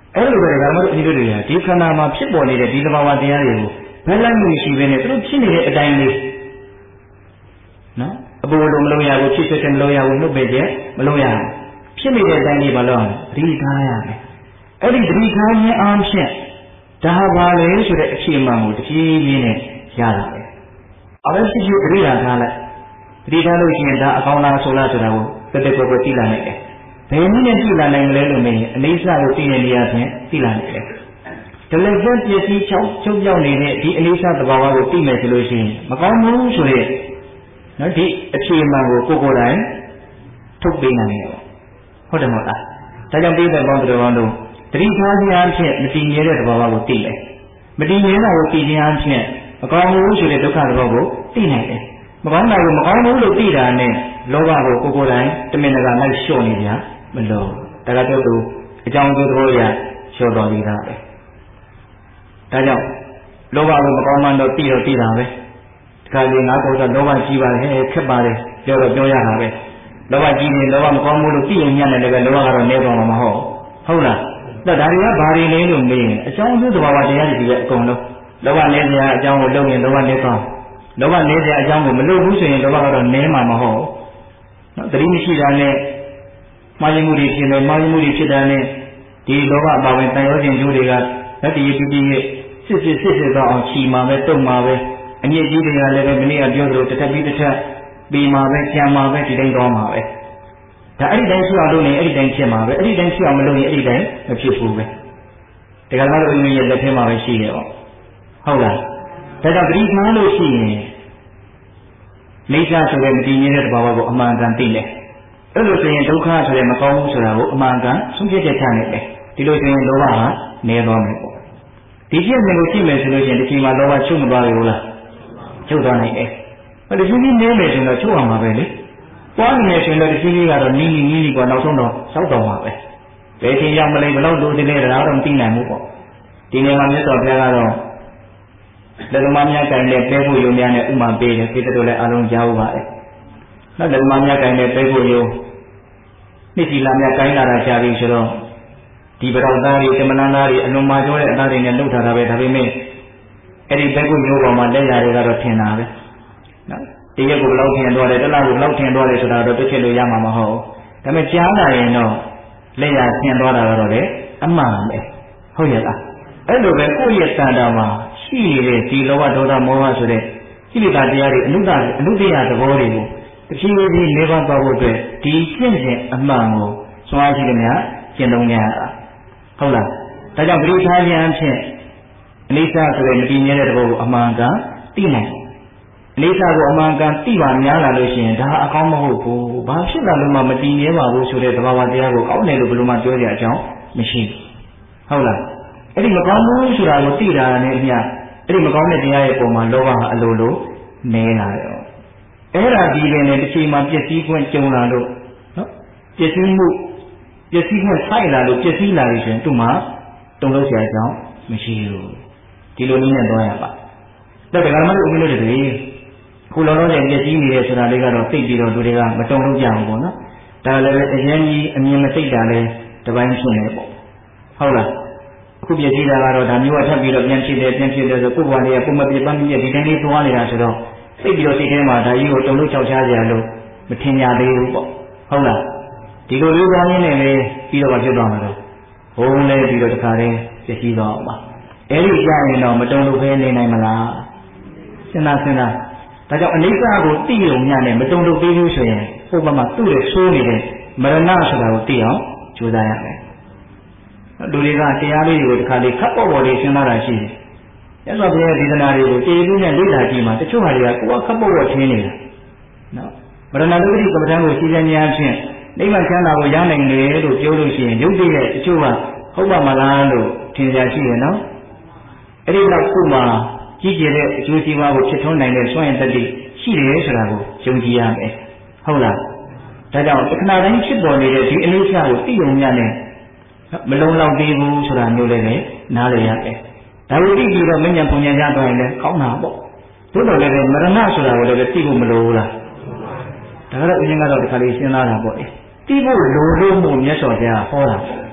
အဲ့လိုပဲဒါမှမဟုတ်အညီတို့တွေကဒီခန္ဓာမှာဖြစ်ပေါ်နေတဲ့ဒီသဘာဝတရားတွေကိုဘယ်လိုက်မှုရှိပဲနဲ့သူတို့ဖြစ်နေတဲ့အတိုင်းလေးနော်အပူလိုမလို့ရဘူးဖြစ်ဖြစ်တယ်မလို့ရဘူးနှုတ်ပဲကျမလို့ရဘူးဖြစ်နေတဲ့အတိုင်းလေးမလို့ရဘူးသတိထားရတယ်အဲ့ဒီသတိထားခြင်းအားဖြင့်ဒါပါလေဆိုတဲ့အခြေအမှန်ကိုတဖြည်းဖြည်းနဲ့ရတာပဲအဘယ်ဖြစ်ဖြစ်သတိထားလိုက်သတိထားလို့ရှိရင်ဒါအကောင်းလားဆိုလားဆိုတာကိုတက်တက်ကွယ်ကွယ်သိလာနိုင်တယ်ဘယ်နည်းနဲ့သိလာနိုင်မလဲလို့မေးရင်အနေစာကိုသိတဲ့နေရာချင်းသိလာနိုင်တယ်ဒီလိုပဲပစ္စည်းချုပ်ချုပ်ပြောက်နေတဲ့ဒီအနေစာသဘာဝကိုသိမယ်ဆိုလို့ရှိရင်မကောင်းဘူးဆိုတဲ့နော်ဒီအခြေအမှန်ကိုကိုယ်ကိုယ်တိုင်ထုတ်ပေးနိုင်တယ်ဟုတ်တယ်မဟုတ်လားဒါကြောင့်ပြည့်တဲ့ဘောင်းတော်တို့တတိထားခြင်းအဖြစ်မတည်ငြိမ်တဲ့သဘာဝကိုသိတယ်မတည်ငြိမ်တာကိုသိခြင်းအဖြစ်မကောင်းဘူးဆိုတဲ့ဒုက္ခသဘောကိုသိနိုင်တယ်မကောင်းတာကိုမကောင်းဘူးလို့သိတာနဲ့လောဘကိုကိုယ်ကိုယ်တိုင်တမင်တကာလိုက်လျှော့နေကြမလို့ဒါကတော့သူအကြောင်းကျိုးသဘောရလျှော့တော်နေတာပဲဒါကြောင့်လောဘကိုမကောင်းမှတော့သိတော့သိတာပဲဒီကနေ့ငါတို့တော့လောဘကြီးပါလေခက်ပါလေပြောတော့ပြောရတာပဲလောဘကြီးနေလောဘမကောင်းဘူးလို့သိရင်ညံ့တယ်လည်းပဲလောဘကတော့နေတော့မှာမဟုတ်ဟုတ်လားဒါဒါတွေကဘာတွေလဲလို့မေးရင်အကြောင်းကျိုးသဘာဝတရားတွေကြီးပဲအကုန်လုံးလောဘနေစရာအကြောင်းကိုလုပ်ရင်လောဘနေကောင်းလောဘနေစရာအကြောင်းကိုမလုပ်ဘူးဆိုရင်လောဘကတော့နေမှာမဟုတ်နော်တတိမရှိတာနဲ့မှားယွင်းမှုတွေဖြစ်နေမှားယွင်းမှုတွေဖြစ်တာနဲ့ဒီလောဘအပါဝင်တန်ရောခြင်းကျိုးတွေကလက်တည်ပြည့်ပြည့်စစ်စစ်စစ်စစ်တော့အောင်ချီမှာပဲတုံမှာပဲအညစ်အကြေးတွေကလည်းပဲမနေ့ကပြောသလိုတစ်ထပ်ပြီးတစ်ထပ်ပြီးမှာပဲကြံမှာပဲဒီတိုင်းတော့မှာပဲဒါအဲ့ဒီတိုင်းရှိအောင်လုပ်နေအဲ့ဒီတိုင်းဖြစ်မှာပဲအဲ့ဒီတိုင်းရှိအောင်မလုပ်ရင်အဲ့ဒီတိုင်းမဖြစ်ဘူးပဲဒါကလည်းဦးမင်းရဲ့လက်ထဲမှာပဲရှိရအောင်ဟုတ်လားဒါကြောင့်ပရိသတ်လို့ရှိရင်လိစ္ဆာဆိုတဲ့မတည်ငြိမ်တဲ့သဘာဝကိုအမှန်ကန်သိတယ်အဲ့လိုဆိုရင်ဒုက္ခဆိုတဲ့မကောင်းဘူးဆိုတာကိုအမှန်ကန်ဆုံးဖြတ်ချက်ချနိုင်တယ်ဒီလိုဆိုရင်လောဘဟာနည်းသွားမယ်ပေါ့ဒီပြည့်စုံလို့ရှိမယ်ဆိုလို့ရှိရင်ဒီချိန်မှာလောဘချုပ်မသွားဘူးလားချုပ်သွားနိုင်တယ်အဲ့ဒီကြီးကြီးနည်းမယ်ဆိုတော့ချုပ်အောင်ပါပဲလေပွားနေမယ်ဆိုရင်တော့ဒီကြီးကြီးကတော့နီးနီးနီးနီးကနောက်ဆုံးတော့စောက်တော့မှာပဲဘယ်ချိန်ရောက်မလဲဘယ်လောက်လိုချင်လဲဒါတော့မသိနိုင်ဘူးပေါ့ဒီနေရာမှာမြတ်စွာဘုရားကတော့လက်သမားများကင်တဲ့ပဲဖို့ယုံများနဲ့ဥမာပေးတယ်ဒီတို့လည်းအလုံးကြားဥပါတယ်နောက်လက်သမားများကင်တဲ့ပဲဖို့ယုံနှစ်စီလာများကင်လာတာကြားပြီးဆိုတော့ဒီပရောသားတွေတမနန်းသားတွေအလွန်မာကျောတဲ့အသားတွေနဲ့လှုပ်ထားတာပဲဒါပေမဲ့အဲ့ဒီပဲဖို့ယုံပေါ်မှာလက်ရာတွေကတော့ထင်တာပဲနော်တရက်ကိုဘယ်လောက်ထင်သွားတယ်တစ်လကိုဘယ်လောက်ထင်သွားတယ်ဆိုတာတော့သိချင်လို့ရမှာမဟုတ်ဘူးဒါပေမဲ့ကြားလာရင်တော့လက်ရာထင်သွားတာကတော့လေအမှန်ပဲဟုတ်ရဲ့လားအဲ့လိုပဲကိုယ့်ရဲ့တန်တာမှာရှိနေတဲ့ဒီလောဘဒေါသမောဟဆိုတဲ့ကိလေသာတရားတွေအနုတ္တအနုတ္တရသဘောတွေကိုတဖြည်းဖြည်းလေးပါးသွားဖို့အတွက်ဒီကျင့်စဉ်အမှန်ကိုစွမ်းအားရှိတဲ့များကျင့်သုံးကြရတာဟုတ်လားဒါကြောင့်ပရိသတ်ဉာဏ်ဖြင့်အနိစ္စဆိုတဲ့မတည်မြဲတဲ့သဘောကိုအမှန်ကန်သိနိုင်အနိစ္စကိုအမှန်ကန်သိပါများလာလို့ရှိရင်ဒါအကောင်းမဟုတ်ဘူးဘာဖြစ်လာလို့မှမတည်မြဲပါဘူးဆိုတဲ့သဘာဝတရားကိုကောင်းတယ်လို့ဘယ်လိုမှပြောကြအကြောင်းမရှိဘူးဟုတ်လားအဲ့ဒီမကောင်းဘူးဆိုတာကိုသိတာနဲ့အမျှအဲ့ဒီမကောင်းတဲ့တရားရဲ့ပုံမှာလောဘဟာအလိုလိုနေလာတယ်အဲ့ဒါဒီရင်နဲ့တစ်ချိန်မှာပျက်စီးခွင့်ကြုံလာလို့နော်ပျက်စီးမှုပျက်စီးခွင့်ဆိုင်လာလို့ပျက်စီးလာပြီဆိုရင်သူ့မှာတုံ့လို့ဆရာကြောင့်မရှိဘူးဒီလိုနည်းနဲ့တော့ရပါတော့ဒါကမှလည်းဦးမလို့တည်းခုလောလောဆယ်ပျက်စီးနေတယ်ဆိုတာလေးကတော့သိပြီးတော့လူတွေကမတုံ့လို့ကြအောင်ပေါ့နော်ဒါလည်းပဲအရင်ကြီးအမြင်မသိတာလဲတပိုင်းဖြစ်နေပေါ့ဟုတ်လားခုပြည့်စည်တာကတော့ဒါမျိုးအထပ်ပြီးတော့ပြန်ဖြစ်တယ်ပြန်ဖြစ်တယ်ဆိုကိုယ်ဘဝလေးကပုံမပြပန်းပြည့်ဒီတိုင်းလေးသွားနေတာဆိုတော့သိပြီးတော့စိတ်ထဲမှာဒါကြီးကိုတုံလို့ချောက်ချားကြရလို့မထင်ကြသေးဘူးပေါ့ဟုတ်လားဒီလိုလေးသွားရင်းနဲ့လေပြီးတော့ဖြစ်သွားမှာတော့ဘုံလဲပြီးတော့တခါတည်းပြည့်စည်သွားအောင်ပါအဲ့ဒီကြာရင်တော့မတုံလို့ပဲနေနိုင်မလားစဉ်းစားစဉ်းစားဒါကြောင့်အနိစ္စကိုသိရုံညနဲ့မတုံလို့ပြီးဘူးဆိုရင်ဟိုဘက်မှာသူ့ရဲ့ဆိုးနေတဲ့မရဏဆိုတာကိုသိအောင်ကြိုးစားရမယ်လူတွေကတရားလေးတွေကိုတစ်ခါလေးခပ်ပေါ်ပေါ်လေးရှင်းလာတာရှိတယ်။ရသော်ဘုရားဒေသနာတွေကိုတေလူနဲ့လေ့လာကြည့်မှတချို့ဟာတွေကကိုယ်ကခပ်ပေါ်ပေါ်ထင်းနေတာ။နော်။ဗရဏဒုတိကမ္မဋ္ဌာန်းကိုရှင်းပြများဖြင့်နိဗ္ဗာန်ချမ်းသာကိုရနိုင်တယ်လို့ပြောလို့ရှိရင်ရုပ်တည်တဲ့တချို့ကဟုတ်ပါမလားလို့ထင်ကြရှိတယ်နော်။အဲ့ဒီတော့ခုမှကြီးကျယ်တဲ့အကျိုးစီးပွားကိုဖြစ်ထွန်းနိုင်တဲ့စွမ်းရည်တတိရှိတယ်ဆိုတာကိုယုံကြည်ရမယ်။ဟုတ်လား။ဒါကြောင့်တခဏတိုင်းဖြစ်ပေါ်နေတဲ့ဒီအနိစ္စကိုသိုံများနဲ့မလုံးလောက်သေးဘူးဆိုတာမျိုးလည်းလည်းနားလည်ရတယ်။ဒါကိုသိပြီးတော့မဉ္ဇဉ်ပုံဉ္ဇဉ်ရသွားရင်လည်းကောင်းတာပေါ့။သို့တော်လည်းမရဏဆိုတာကိုလည်းသိဖို့မလိုဘူးလား။ဒါကတော့အရင်ကတော့ဒီခါလေးစဉ်းစားတာပေါ့လေ။သိဖို့လိုလို့မို့မြတ်စွာဘုရားဟောတာပေါ့။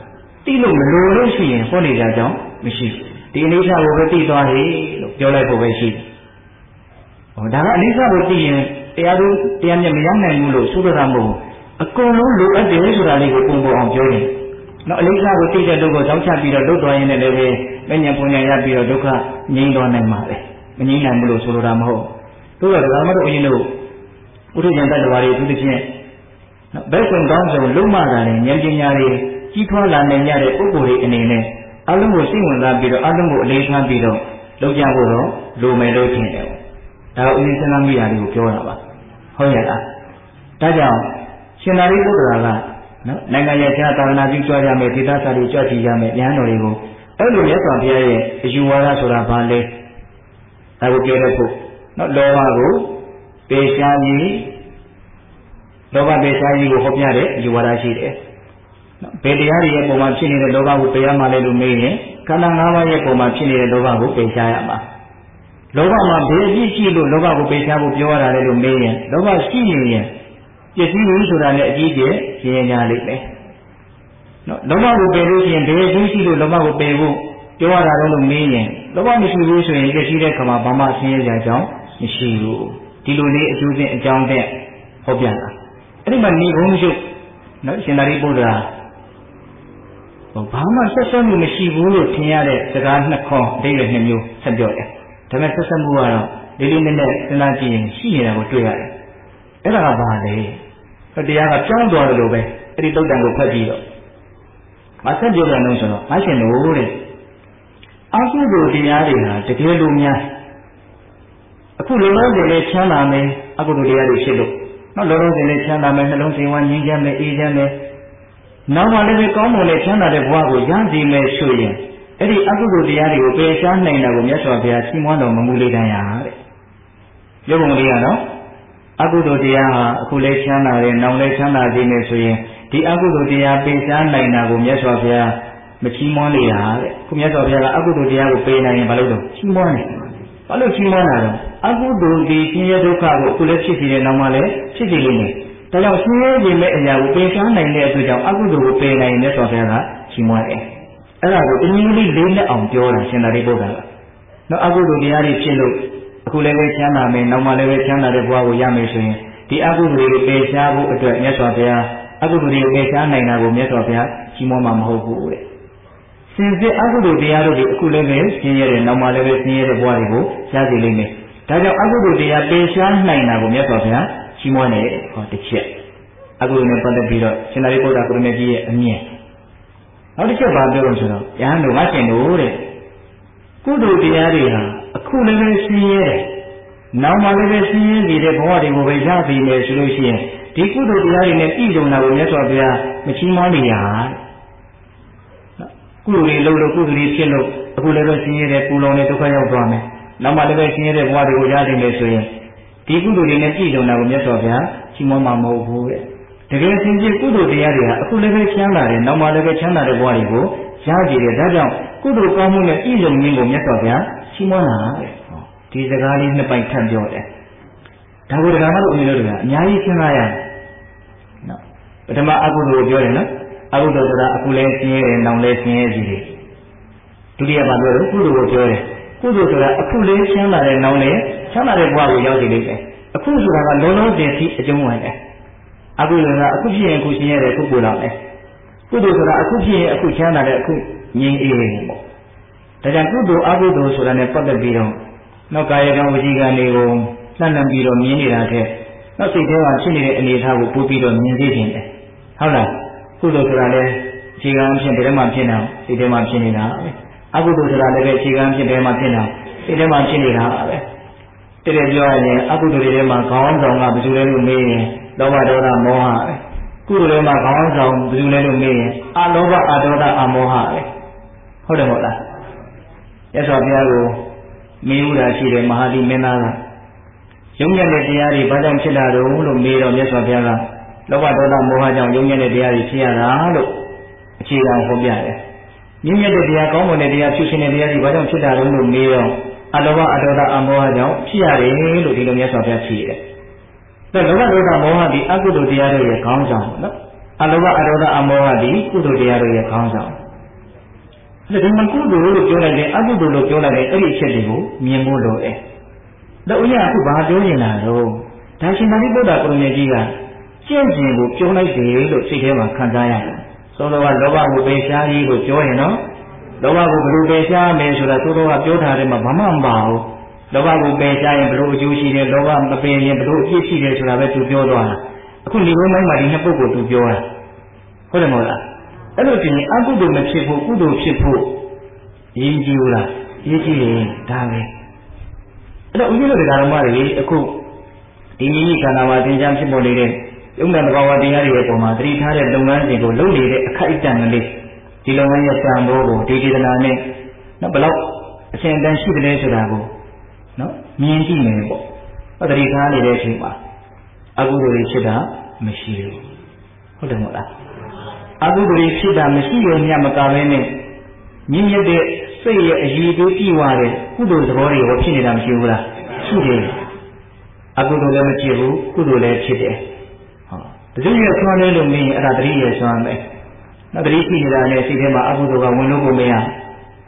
တိလို့မလိုလို့ရှိရင်ဟောနေကြကြောင်းမရှိဒီအနိစ္စကိုပဲသိသွားဟိလို့ပြောလိုက်ဖို့ပဲရှိတယ်ဟောဒါကအနိစ္စကိုသိရင်တရားသူတရားမြတ်မရနိုင်ဘူးလို့ဆိုတော့မဟုတ်အကုန်လုံးလိုအပ်တယ်ဆိုတာလေးကိုပုံပေါ်အောင်ပြောတယ်နော်အနိစ္စကိုသိတဲ့လူကိုကြောက်ချပြီးတော့လွတ်သွားရင်လည်းပဲမဉ္ဇဉ်ပုံညာရပြီးတော့ဒုက္ခငြိမ်းသွားနိုင်မှာပဲမငြိမ်းနိုင်ဘူးလို့ဆိုလိုတာမဟုတ်တို့တော့ဒါမှမဟုတ်အရင်တို့ဥဒ္ဒဉာဏ်တတ္တဝါတွေသူတစ်ချင်းနော်ဘယ်ဆုံးကောင်းဆုံးလုံးမတာနဲ့ဉာဏ်ပညာတွေကြီးထွားလာနိုင်ကြတဲ့ပုဂ္ဂိုလ်တွေအနေနဲ့အလုံးကိုစိတ်ဝင်စားပြီးတော့အလုံးကိုအလေးထားပြီးတော့လုပ်ကြဖို့တော့လိုမယ်လို့ထင်တယ်ဒါတော့ဥပ္ပစ္စနာမိယာတွေကိုပြောတာပါဟုတ်ရဲ့လားဒါကြောင့်ရှင်သာရိပုတ္တရာကနော်နိုင်ငံရဲ့ခြားသာသနာပြုကြွကြမယ်ဒေသစာတွေကြွကြည့်ကြမယ်ဉာဏ်တော်တွေကိုအဲ့လိုမြတ်စွာဘုရားရဲ့အယူဝါဒဆိုတာဘာလဲဒါကိုပြောတတ်ဖို့နော်လောဘကိုပေရှားကြီးလောဘပေရှားကြီးကိုဟောပြတဲ့အယူဝါဒရှိတယ်နော်ဘယ်တရားတွေရဲ့ပုံမှာဖြစ်နေတဲ့လောဘကိုပယ်ရမှလဲလို့မေးရင်ခန္ဓာ၅ပါးရဲ့ပုံမှာဖြစ်နေတဲ့လောဘကိုပယ်ရှားရမှာလောဘမှာဘယ်အဖြစ်ရှိလို့လောဘကိုပယ်ရှားဖို့ပြောရတာလဲလို့မေးရင်လောဘရှိရင်ပစ္စည်းရင်းဆိုတာနဲ့အကြီးကျယ်ရှင်းရကြလိမ့်မယ်နော်လောဘကိုပယ်လို့ရှိရင်ဘယ်အဖြစ်ရှိလို့လောဘကိုပယ်ဖို့ပြောရတာလဲလို့မေးရင်လောဘမရှိဘူးဆိုရင်ပစ္စည်းတဲ့ခါမှာဘာမှဆင်းရဲကြကြောင်းမရှိဘူးဒီလိုလေးအကျိုးစဉ်အကြောင်းတဲ့ဟောပြတာအဲ့ဒီမှာဏိဘုံရှုနော်ရှင်သာရိပုတ္တရာဘာမှဆက်ဆက်မှုမရှိဘူးလို့ထင်ရတဲ့စကားနှစ်ခွန်းအဓိပ္ပာယ်နှစ်မျိုးဆက်ပြောတယ်ဒါပေမဲ့ဆက်ဆက်မှုကတော့လေးလေးနက်နက်စဉ်းစားကြည့်ရင်ရှိနေတာကိုတွေ့ရတယ်အဲ့ဒါကဘာလဲတရားကကြောင်းသွားတယ်လို့ပဲအဲ့ဒီတုတ်တန်ကိုဖတ်ကြည့်တော့မဆက်ပြောတယ်လို့ဆိုတော့မရှင်တို့တဲ့အကုသိုလ်တရားတွေဟာတကယ်လို့များအခုလောလောဆယ်လေးချမ်းသာမယ်အကုသိုလ်တရားတွေဖြစ်လို့နော်လောလောဆယ်လေးချမ်းသာမယ်နှလုံးစိမ်ဝမ်းငြိမ်းချမ်းမယ်အေးချမ်းမယ်နောက်မှလည်းကောင်းမွန်တဲ့ချမ်းသာတဲ့ဘဝကိုရရှိမယ်ဆိုရင်အဲ့ဒီအကုသိုလ်တရားတွေကိုပယ်ရှားနိုင်တာကိုမြတ်စွာဘုရားချီးမွမ်းတော်မမူလေတန်ရာတဲ့ရုပ်ပုံလေးကတော့အကုသိုလ်တရားဟာအခုလည်းချမ်းသာတယ်နောက်လည်းချမ်းသာခြင်းနဲ့ဆိုရင်ဒီအကုသိုလ်တရားပယ်ရှားနိုင်တာကိုမြတ်စွာဘုရားမချီးမွမ်းလေရတဲ့ခုမြတ်စွာဘုရားကအကုသိုလ်တရားကိုပယ်နိုင်ရင်ဘာလို့တော့ချီးမွမ်းတယ်ဘာလို့ချီးမွမ်းတာလဲအကုသိုလ်ဒီဆင်းရဲဒုက္ခကိုအခုလည်းဖြစ်စီတယ်နောက်မှလည်းဖြစ်စီလိမ့်မယ်ဒါကြောင့်ဆင်းရဲခြင်းမဲ့အရာကိုပယ်ရှားနိုင်တဲ့အတွက်ကြောင့်အကုသိုလ်ကိုပယ်နိုင်တဲ့ဆိုဘုရားကချီးမွမ်းတယ်အဲ့ဒါကိုအနည်းလေးလေးနဲ့အောင်ပြောတာရှင်သာရိပုတ္တရာကနော်အကုသိုလ်တရားတွေဖြစ်လို့အခုလည်းပဲချမ်းသာမယ်နောက်မှလည်းပဲချမ်းသာတဲ့ဘဝကိုရမယ်ဆိုရင်ဒီအကုသိုလ်တွေကိုပယ်ရှားဖို့အတွက်မြတ်စွာဘုရားအကုသိုလ်တွေကိုပယ်ရှားနိုင်တာကိုမြတ်စွာဘုရားချီးမွမ်းမှာမဟုတ်ဘူးတဲ့စင်စစ်အကုသိုလ်တရားတို့တွေအခုလည်းပဲဆင်းရဲတဲ့နောက်မှလည်းပဲဆင်းရဲတဲ့ဘဝတွေကိုရစေလိမ့်မယ်ဒါကြောင့်အကုသိုလ်တရားပယ်ရှားနိုင်တာကိုမြတ်စွာဘုရားချီးမွမ်းတယ်ဟောတစ်ချက်အကုသိုလ်နဲ့ပတ်သက်ပြီးတော့ရှင်သာရိပုတ္တရာကိုရမေကြီးရဲ့အမြင်နောက်တစ်ချက်ပါပြောလို့ဆိုတော့ယဟန်တို့မရှင်တို့တဲ့ကုသိုလ်တရားတွေဟာအခုလည်းပဲဆင်းရဲတယ်နောက်မှလည်းပဲဆင်းရဲနေတဲ့ဘဝတွေကိုပဲရပြီလေဆိုလို့ရှိရင်ဒီကုသိုလ်တရားတွေနဲ့ပြည်စုံတာကိုမြတ်စွာဘုရားမချီးမွမ်းနေရကုသိုလ်တွေလုပ်လို့ကုသိုလ်တွေဖြစ်လို့အခုလည်းပဲဆင်းရဲတဲ့ပူလောင်တဲ့ဒုက္ခရောက်သွားမယ်နောက်မှလည်းပဲဆင်းရဲတဲ့ဘဝတွေကိုရနိုင်မယ်ဆိုရင်ဒီကုသိုလ်တွေနဲ့ပြည်စုံတာကိုမြတ်စွာဘုရားချီးမွမ်းမှာမဟုတ်ဘူးတဲ့တကယ်စင်ကြယ်ကုသိုလ်တရားတွေဟာအခုလည်းပဲချမ်းသာတယ်နောက်မှလည်းပဲချမ်းသာတဲ့ဘဝတွေကိုရကြည်တယ်ဒါကြောင့်ကုသိုလ်ကောင်းမှုနဲ့ပြည်စုံခြင်းကိုမြတ်စွာဘုရားချီးမွမ်းတာတဲ့ဒီစကားလေးနှစ်ပိုက်ထပ်ပြောတယ်ဒါကိုတရားမလို့အင်းလို့တွေကအများကြီးရှင်းလာရတယ်နော်ပထမအကုသိုလ်ကိုပြောတယ်နော်အကုသိုလ်ဆိုတာအခုလည်းဆင်းရဲတယ်နောက်လည်းဆင်းရဲစီတယ်ဒုတိယပါပြောတယ်ကုသိုလ်ကိုပြောတယ်ကုသိုလ်ဆိုတာအခုလည်းချမ်းသာတယ်နောက်လည်းချမ်းသာတဲ့ဘဝကိုရောက်စီလိမ့်မယ်အခုဆိုတာကလုံးလုံးတင်စီအကျုံးဝင်တယ်အကုသိုလ်ကအခုဖြစ်ရင်အခုဆင်းရဲတယ်အခုပူလောင်တယ်ကုသိုလ်ဆိုတာအခုဖြစ်ရင်အခုချမ်းသာတယ်အခုငြိမ်းအေးတယ်ပေါ့ဒါကြောင့်ကုသိုလ်အကုသိုလ်ဆိုတာနဲ့ပတ်သက်ပြီးတော့နောက်ကာယကံဝစီကံတွေကိုလှမ်းလှမ်းပြီးတော့မြင်နေတာတဲ့နောက်စိတ်ထဲမှာဖြစ်နေတဲ့အနေအထားကိုပို့ပြီးတော့မြင်သိခြင်းတယ်ဟုတ်လားကုသိုလ်ဆိုတာလည်းအခြေခံအဖြစ်ဘယ်ထဲမှာဖြစ်နေစိတ်ထဲမှာဖြစ်နေတာပဲအကုသိုလ်ဆိုတာလည်းပဲအခြေခံအဖြစ်ဘယ်မှာဖြစ်နေစိတ်ထဲမှာဖြစ်နေတာပဲတကယ်ပြောရရင်အကုသိုလ်တွေထဲမှာခေါင်းဆောင်ကဘယ်သူလဲလို့မေးရင်လောဘဒေါသမောဟပဲကုသိုလ်တွေမှာခေါင်းဆောင်ဘယ်သူလဲလို့မေးရင်အလောဘအဒေါသအမောဟပဲဟုတ်တယ်မဟုတ်လားရသော်ဘုရားကိုမင်းဥဒါရှိတဲ့မဟာတိမင်းသားကယုံညံ့တဲ့တရားတွေဘာကြောင့်ဖြစ်လာတော့လို့မေးတော့မြတ်စွာဘုရားကလောဘဒေါသမောဟကြောင့်ယုံညံ့တဲ့တရားတွေဖြစ်ရတာလို့အခြေခံဟောပြတယ်။မြင့်မြတ်တဲ့တရားကောင်းမွန်တဲ့တရားဖြစ်ရှင်တဲ့တရားတွေဘာကြောင့်ဖြစ်လာတော့လို့မေးတော့အလောဘအဒေါသအမောဟကြောင့်ဖြစ်ရတယ်လို့ဒီလိုမြတ်စွာဘုရားဖြေတယ်။ဒါလောဘဒေါသမောဟဒီအကုသိုလ်တရားတွေရဲ့ခေါင်းဆောင်နော်။အလောဘအဒေါသအမောဟဒီကုသိုလ်တရားတွေရဲ့ခေါင်းဆောင်။ဒဒီမှာကုသိုလ်လို့ပြောလိုက်တယ်အကုသိုလ်လို့ပြောလိုက်တယ်အဲ့ဒီအချက်တွေကိုမြင်ဖို့လိုတယ်တော့ဦးရအခုဘာပြောနေတာတော့ဒါရှင်သာရိပုတ္တရာကိုရမေကြီးကကျင့်ကြံကိုပြောလိုက်တယ်လို့စိတ်ထဲမှာခံစားရတယ်သောတော်ကလောဘကိုပယ်ရှားရေးကိုပြောရင်နော်လောဘကိုဘယ်လိုပယ်ရှားမယ်ဆိုတာသောတော်ကပြောထားတယ်မှာဘာမှမပါဘူးလောဘကိုပယ်ရှားရင်ဘယ်လိုအကျိုးရှိတယ်လောဘမပယ်ရင်ဘယ်လိုအပြစ်ရှိတယ်ဆိုတာပဲသူပြောသွားတာအခုဒီဘုံပိုင်းမှာဒီနှစ်ပုဂ္ဂိုလ်သူပြောတာဟုတ်တယ်မဟုတ်လားအဲ့လိုတင်အကုသိုလ်မဖြစ်ဖို့ကုသိုလ်ဖြစ်ဖို့ရင်းကြည့်ဦးလားရင်းကြည့်ရင်ဒါပဲအဲ့တော့ဦးဇင်းတို့တရားတော်မတွေအခုဒီမိမိခန္ဓာမှာသင်္ချာဖြစ်ပေါ်နေတဲ့ယုံနာသဘာဝတရားတွေရဲ့ပုံမှာသတိထားတဲ့လုပ်ငန်းစဉ်ကိုလုပ်နေတဲ့အခိုက်အတန့်ကလေးဒီလုပ်ငန်းရဲ့တန်ဖိုးကိုဒီဒေသနာနဲ့နော်ဘယ်လောက်အရှင်အတန်းရှိတယ်ဆိုတာကိုနော်မြင်ကြည့်မယ်ပေါ့ဟောသတိထားနေတဲ့အချိန်မှာအကုသိုလ်တွေဖြစ်တာမရှိဘူးဟုတ်တယ်မဟုတ်လားအကုသိုလ်တွေဖြစ်တာမရှိရင်ညမကဘဲနဲ့မြင့်မြတ်တဲ့စိတ်ရဲ့အည်အသွေးကြည့်ရတဲ့ကုသိုလ်သဘောတွေရောဖြစ်နေတာမရှိဘူးလားရှိတယ်အကုသိုလ်လည်းမဖြစ်ဘူးကုသိုလ်လည်းဖြစ်တယ်ဟောတကယ်ရဆွမ်းလဲလို့မင်းအဲ့ဒါတတိယဆွမ်းပဲနော်တတိရှိနေတာနဲ့စိတ်ထဲမှာအကုသိုလ်ကဝင်လို့ကိုမရနော်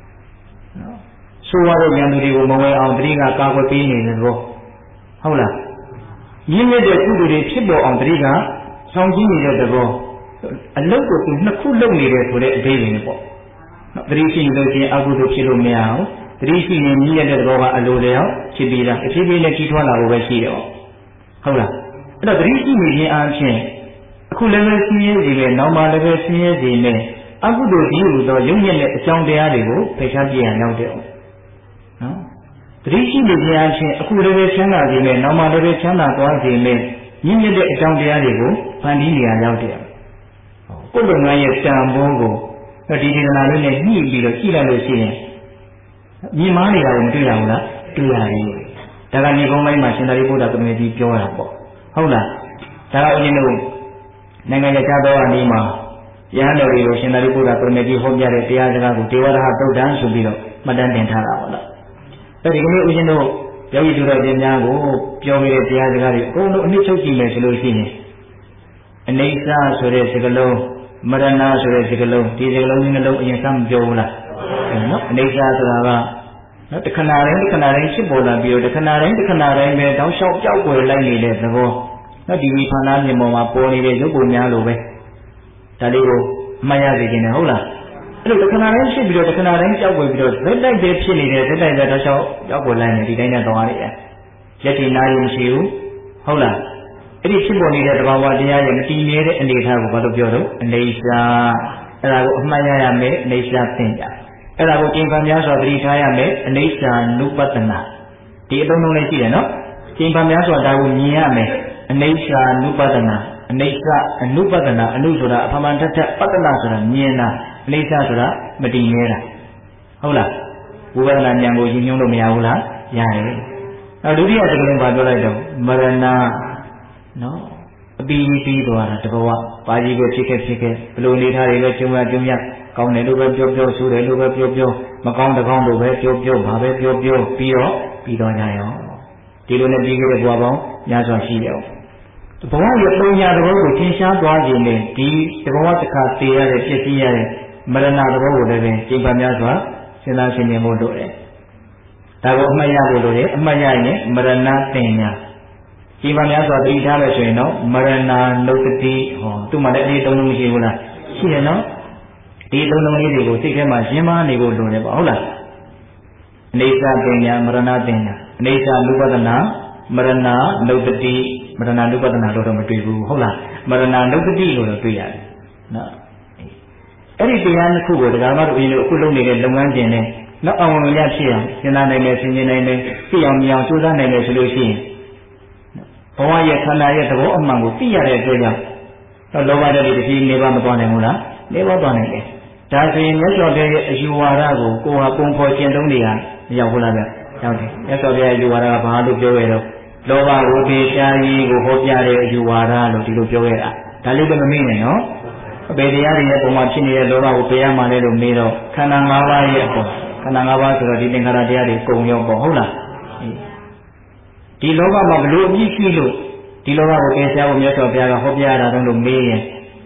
ဆိုးရတဲ့ဉာဏ်တွေကိုမဝင်အောင်တတိကကာကွယ်ပေးနေတဲ့သဘောဟုတ်လားမြင့်မြတ်တဲ့ကုသိုလ်တွေဖြစ်ပေါ်အောင်တတိကဆောင်ကြည့်နေတဲ့သဘောအလုတ်ကိုသူနှစ်ခုလုပ်နေတယ်ဆိုတဲ့အသေးလေးပေါ့နော်တတိရှိလို့ချင်းအကုသိုလ်ဖြစ်လို့မရအောင်တတိရှိရင်မြင့်ရတဲ့သဘောကအလိုလျောက်ဖြစ်ပြီးသားအဖြစ်ဖြစ်နဲ့ကြီးထွားလာဖို့ပဲရှိတယ်ပေါ့ဟုတ်လားအဲ့တော့တတိရှိနေခြင်းအပြင်အခုလည်းပဲဆင်းရဲစီပဲနောက်မှလည်းပဲဆင်းရဲစီနဲ့အကုသိုလ်ကြီးဟူသောယုံညံ့တဲ့အကြောင်းတရားတွေကိုဖယ်ရှားပြရရောက်တယ်နော်တတိရှိနေခြင်းအပြင်အခုလည်းပဲချမ်းသာစီနဲ့နောက်မှလည်းပဲချမ်းသာသွားစီနဲ့မြင့်မြတ်တဲ့အကြောင်းတရားတွေကိုဖန်တီးနေရရောက်တယ်ကိုယ်လုပ်ငန်းရဲ့တန်ဖိုးကိုဒီဒေသနာလေးနဲ့ညှိပြီးတော့ကြည့်လိုက်လို့ရှိရင်မြင်မားနေတာကိုမတွေ့ရဘူးလားတွေ့ရတယ်ဒါကဒီကုန်းပိုင်းမှာရှင်သာရိပုတ္တရာကမေကြီးပြောတာပေါ့ဟုတ်လားဒါကဦးဇင်းတို့နိုင်ငံခြားသောအနေမှာရဟန်းတော်တွေကိုရှင်သာရိပုတ္တရာကမေကြီးဟောပြတဲ့တရားစကားကိုဒေဝရဟသုတ်တံဆိုပြီးတော့မှတ်တမ်းတင်ထားတာပေါ့နော်အဲဒီကနေ့ဦးဇင်းတို့ယောဂီတို့တော်ရှင်များကိုပြောပြတဲ့တရားစကားတွေအကုန်လုံးအနည်းချုပ်ကြည့်မယ်ဆိုလို့ရှိရင်အနိစ္စဆိုတဲ့စကားလုံးမရဏဆိုတဲ့စကားလုံးဒီစကားလုံးနှလုံးအရင်ကမပြောဘူးလားနော်အနိစ္စဆိုတာကနော်တခဏတိုင်းတခဏတိုင်းဖြစ်ပေါ်လာပြီးတော့တခဏတိုင်းတခဏတိုင်းပဲတောင်းလျှောက်ကြောက်ွယ်လိုက်နေတဲ့သဘောနော်ဒီဝိဖာနာမြေပေါ်မှာပေါ်နေတဲ့ရုပ်ပုံများလိုပဲဒါလေးကိုအမှတ်ရစေခြင်းနဲ့ဟုတ်လားအဲ့လိုတခဏတိုင်းဖြစ်ပြီးတော့တခဏတိုင်းကြောက်ွယ်ပြီးတော့ဇက်တိုက်ပဲဖြစ်နေတဲ့ဇက်တိုက်ပဲတောင်းလျှောက်ကြောက်ွယ်လိုက်နေဒီတိုင်းနဲ့တော့ရတယ်ရက်တီနာရင်မရှိဘူးဟုတ်လားအဲ့ဒီဖြစ်ပေါ်နေတဲ့သဘာဝတရားရဲ့မတည်မြဲတဲ့အနေအထားကိုဘာလို့ပြောတော့အနေစာအဲ့ဒါကိုအမှတ်ရရမယ်အနေစာသင်ကြအဲ့ဒါကိုကျင့်ပန်းများစွာသတိထားရမယ်အနေစာနုပတနာဒီအလုံးလုံးလေးရှိတယ်နော်ကျင့်ပန်းများစွာဒါကိုမြင်ရမယ်အနေစာနုပတနာအနေစာအနုပတနာအနုဆိုတာအဖမှန်တတ်တတ်ပတနာဆိုတာမြင်တာအနေစာဆိုတာမတည်မြဲတာဟုတ်လားဝိပဿနာဉာဏ်ကိုရည်ညွှန်းလို့မရဘူးလားရတယ်နောက်ဒုတိယစကားလုံးဘာပြောလိုက်တော့မရဏနော်အပီးပြီးသွားတာတဘဝပါကြီးပဲဖြစ်ခဲ့ဖြစ်ခဲ့ဘလို့နေထားတွေပဲကျုံရကျုံရကောင်းတယ်လို့ပဲပြောပြောဆိုတယ်လို့ပဲပြောပြောမကောင်းတကောင်းလို့ပဲပြောပြောဘာပဲပြောပြောပြီးတော့ပြီးတော့ကြရောဒီလိုနဲ့ပြီးခဲ့တဲ့ဘဝပေါင်းများစွာရှိတယ်ဘဝရဲ့ပုံညာသဘောကိုသင်ရှားသွားခြင်းနဲ့ဒီတဘဝတစ်ခါသိရတဲ့ဖြစ်စီရတဲ့မရဏသဘောကိုလည်းပဲကျင့်ပါများစွာစဉ်းစားရှင်းလင်းဖို့လိုတယ်ဒါကိုအမှတ်ရဖို့လိုတယ်အမှတ်ရရင်မရဏတင်ညာဒီမှာများစွာတည်ထားလို့ဆိုရင်တော့မရဏနုတ္တိဟောသူ့မှာလည်းအဲ့ဒီသုံးလုံးမရှိဘူးလားရှိတယ်နော်ဒီသုံးလုံးလေးတွေကိုစိတ်ထဲမှာရှင်းမနေဖို့လိုတယ်ပေါ့ဟုတ်လားအနေစာပညာမရဏပညာအနေစာနုပဒနာမရဏနုတ္တိမရဏနုပဒနာလို့တော့မတွေ့ဘူးဟုတ်လားမရဏနုတ္တိလို့တော့တွေ့ရတယ်နော်အဲ့ဒီတရားတစ်ခုကိုတရားမတို့အရင်လိုအခုလုပ်နေတဲ့လုပ်ငန်းကျင်နဲ့နောက်အောင်ဝင်ရဖြစ်အောင်စဉ်းစားနိုင်တယ်ဆင်ခြင်နိုင်တယ်သိအောင်မြင်အောင်ကြိုးစားနိုင်တယ်ဆိုလို့ရှိရင်ဘဝရဲ့ခန္ဓာရဲ့သဘောအမှန်ကိုသိရတဲ့အတွက်ကြောင့်တော့လောဘတဲ့ဒီတစ်ပြေးနေပါမသွားနိုင်ဘူးလားနေပါသွားနိုင်တယ်ဒါဆိုရင်မြတ်စွာဘုရားရဲ့အယူဝါဒကိုကိုယ်ဟာပုံဖော်ကျင့်သုံးနေတာမရောက်ဘူးလားဗျရောက်တယ်မြတ်စွာဘုရားရဲ့အယူဝါဒကဘာလို့ပြောခဲ့တော့လောဘကိုပေရှားကြီးကိုဟောပြတဲ့အယူဝါဒလို့ဒီလိုပြောခဲ့တာဒါလေးလည်းမမေ့နဲ့နော်အပေတရားတွေရဲ့ပုံမှာဖြစ်နေတဲ့လောဘကိုပေရမှလည်းလို့မေးတော့ခန္ဓာ၅ပါးရဲ့အပေါ်ခန္ဓာ၅ပါးဆိုတော့ဒီသင်္ခါရတရားတွေကုန်ရောပေါ့ဟုတ်လားဒီလောကမှာဘလို့အပြည့်ရှိလို့ဒီလောကကိုပယ်ရှားဖို့မြတ်စွာဘုရားကဟောပြရတာတုံးလို့မေးရင်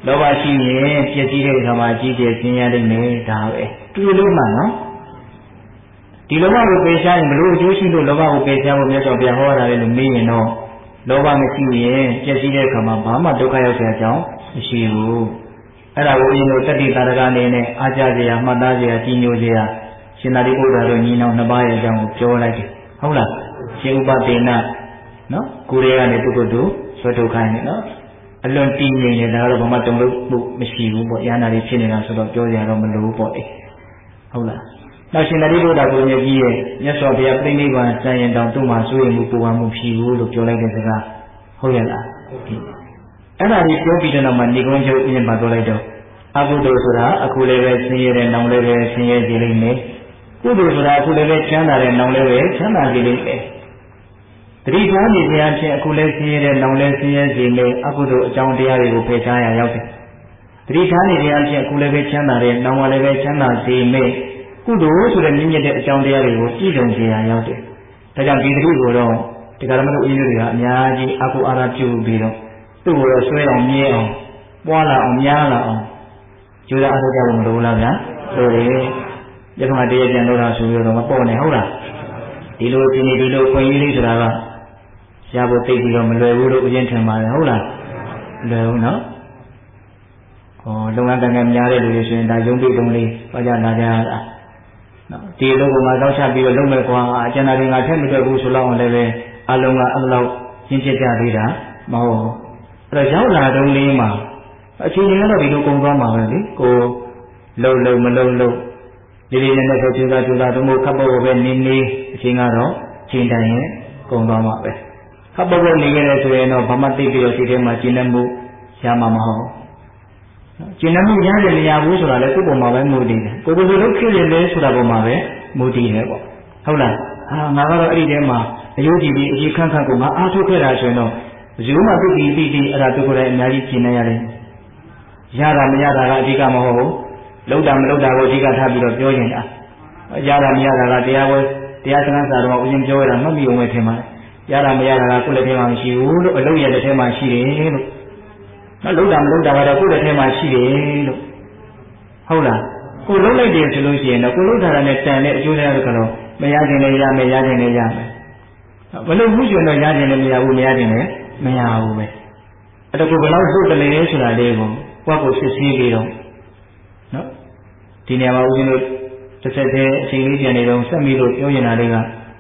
လောဘရှိရင်ပြည့်စည်တဲ့အခါမှာကြီးကျယ်ဆင်းရဲနိုင်မယ်ဒါပဲတူတူလို့မှနော်ဒီလောဘကိုပယ်ရှားရင်ဘလို့အကျိုးရှိလို့လောဘကိုပယ်ရှားဖို့မြတ်စွာဘုရားဟောတာလေလို့မေးရင်တော့လောဘမရှိရင်ပြည့်စည်တဲ့အခါမှာဘာမှဒုက္ခရောက်စရာအကြောင်းမရှိဘူးအဲ့ဒါကိုအရင်ကတတိတာရကအနေနဲ့အားကြစရာမှတ်သားစရာကြီးညိုစရာရှင်သာရိပုတ္တရာတို့ညီနောင်နှစ်ပါးရဲ့အကြောင်းကိုပြောလိုက်တယ်ဟုတ်လားရှင်ဥပဒေနနော်ကိုယ်ရဲ့ကနေပုဂ္ဂိုလ်တို့ဆွဲထုတ်ခိုင်းတယ်နော်အလွန်တည်ငြိမ်နေတာတော့ဘာမှတုံ့လို့မှုမရှိဘူးပေါ့ယာနာတွေဖြစ်နေတာဆိုတော့ပြောကြရတော့မလို့ပေါ့အေးဟုတ်လားနောက်ရှင်သာရိပုတ္တရာကိုမြတ်ကြီးရဲ့မြတ်စွာဘုရားပြိဋိဘံစံရင်တောင်သူ့မှာစိုးရိမ်မှုပူပန်မှုဖြစ်ဘူးလို့ပြောလိုက်တဲ့စကားဟုတ်ရဲ့လားဒီအဲ့ဒါကြီးပြောပြီးတဲ့နောက်မှာဏိကုံးချုပ်ပြင်ပါပြောလိုက်တော့အကုသိုလ်ဆိုတာအခုလည်းပဲဆင်းရဲတဲ့နောင်လည်းပဲဆင်းရဲစေလိမ့်မယ်ကုသိုလ်ဆိုတာအခုလည်းပဲချမ်းသာတဲ့နောင်လည်းပဲချမ်းသာစေလိမ့်မယ်တတိထားနေကြအဖြစ်အခုလည်းဆင်းရဲတဲ့နောင်လည်းဆင်းရဲစေမယ်အကုသိုလ်အကြောင်းတရားတွေကိုဖယ်ရှားရရောက်တယ်တတိထားနေကြအဖြစ်အခုလည်းပဲချမ်းသာတဲ့နောင်လည်းပဲချမ်းသာစေမယ်ကုသိုလ်ဆိုတဲ့မြင့်မြတ်တဲ့အကြောင်းတရားတွေကိုကြည်စုံစေရရောက်တယ်ဒါကြောင့်ဒီတတိကိုတော့ဒီကရမတို့အင်းတို့တွေကအများကြီးအကုအာရပြုပြီးတော့သူ့ကိုတော့ဆွဲအောင်မြဲအောင်ပွားလာအောင်များလာအောင်ကျိုးစားအားထုတ်ကြလို့မလိုလားဗျာဆိုတယ်ယခုမှတည်းပြန်လို့တာဆိုပြီးတော့မပေါ့နဲ့ဟုတ်လားဒီလိုဒီနေ့ဒီလိုခွင့်ရလေးဆိုတာကရဖို့သိပြီးတော့မလွယ်ဘူးလို့အရင်ထင်ပါတယ်ဟုတ်လားလွယ်ဘူးနော်ဟောလုပ်ငန်းကံကံများတဲ့လူတွေဆိုရင်ဒါယုံပြီးတုံးလေးပါကြလာကြတာနော်ဒီလိုကငါတောက်ချပြီးတော့လုပ်မယ်ကွာအကျဉ်းသားတွေငါထက်မတွေ့ဘူးဆိုတော့လည်းပဲအလုံးကအမလောက်ရှင်းပြကြသေးတာမဟုတ်ဘူးအဲ့တော့ရောက်လာတုံးလေးမှာအချိန်ကြီးတော့ဒီလိုကုန်သွားမှာပဲလေကိုလှုပ်လှုပ်မလှုပ်လှုပ်ဒီလေးနဲ့တော့ကျူတာကျူတာတို့မို့ခပ်ပေါ်ပဲနေနေအချိန်ကတော့ချိန်တိုင်းရင်ကုန်သွားမှာပဲခပ်ပေါ်ပေါ်နေခဲ့တယ်ဆိုရင်တော့ဘာမှသိပြီးတော့ဒီထဲမှာကျဉ်းနှမှုရမှာမဟုတ်ကျဉ်းနှမှုရတယ်မရဘူးဆိုတာလည်းကိုယ့်ပုံမှာပဲမူတည်တယ်ကိုယ်ကိုယ်လုံးဖြစ်နေလဲဆိုတာပုံမှာပဲမူတည်တယ်ပေါ့ဟုတ်လားအာငါကတော့အဲ့ဒီထဲမှာအယုဒ္ဓီကြီးအကြီးခန့်ခန့်ကိုငါအားထုတ်ခဲ့တာဆိုရင်တော့ဘယ်သူမှသိပြီးသိပြီးအဲ့ဒါသူကိုယ်တိုင်အများကြီးကျဉ်းနေရတယ်ရတာမရတာကအဓိကမဟုတ်ဘူးလုံးတာမလုံးတာကိုအဓိကထားပြီးတော့ပြောနေတာရတာမရတာကတရားဝဲတရားစကားစာတော့ဦးဇင်းပြောရတာမှတ်ပြီးအောင်ပဲထင်ပါတယ်ရတာမရတာကကိုယ်လက်ထဲမှာမရှိဘူးလို့အလုံးရလက်ထဲမှာရှိတယ်လို့နော်လုံးတာမလုံးတာကတော့ကိုယ်လက်ထဲမှာရှိတယ်လို့ဟုတ်လားကိုလုံးလိုက်တယ်ဆိုလို့ရှိရင်တော့ကိုလုံးထားတာနဲ့တန်တဲ့အကျိုးတရားကတော့မရခြင်းလည်းရမယ်ရခြင်းလည်းရမယ်ဘယ်လိုမှုရှင်တော့ရခြင်းလည်းမရဘူးမရခြင်းလည်းမရဘူးပဲအဲ့တော့ကိုဘယ်လောက်ဟုတ်တယ်လဲဆိုတာလေးကိုကိုယ့်ကိုစစ်ဆေးပြီးတော့နော်ဒီနေရာမှာဦးဇင်းတို့တစ်ဆက်တည်းအချိန်လေးပြန်နေတော့ဆက်ပြီးလို့ပြောနေတာတွေက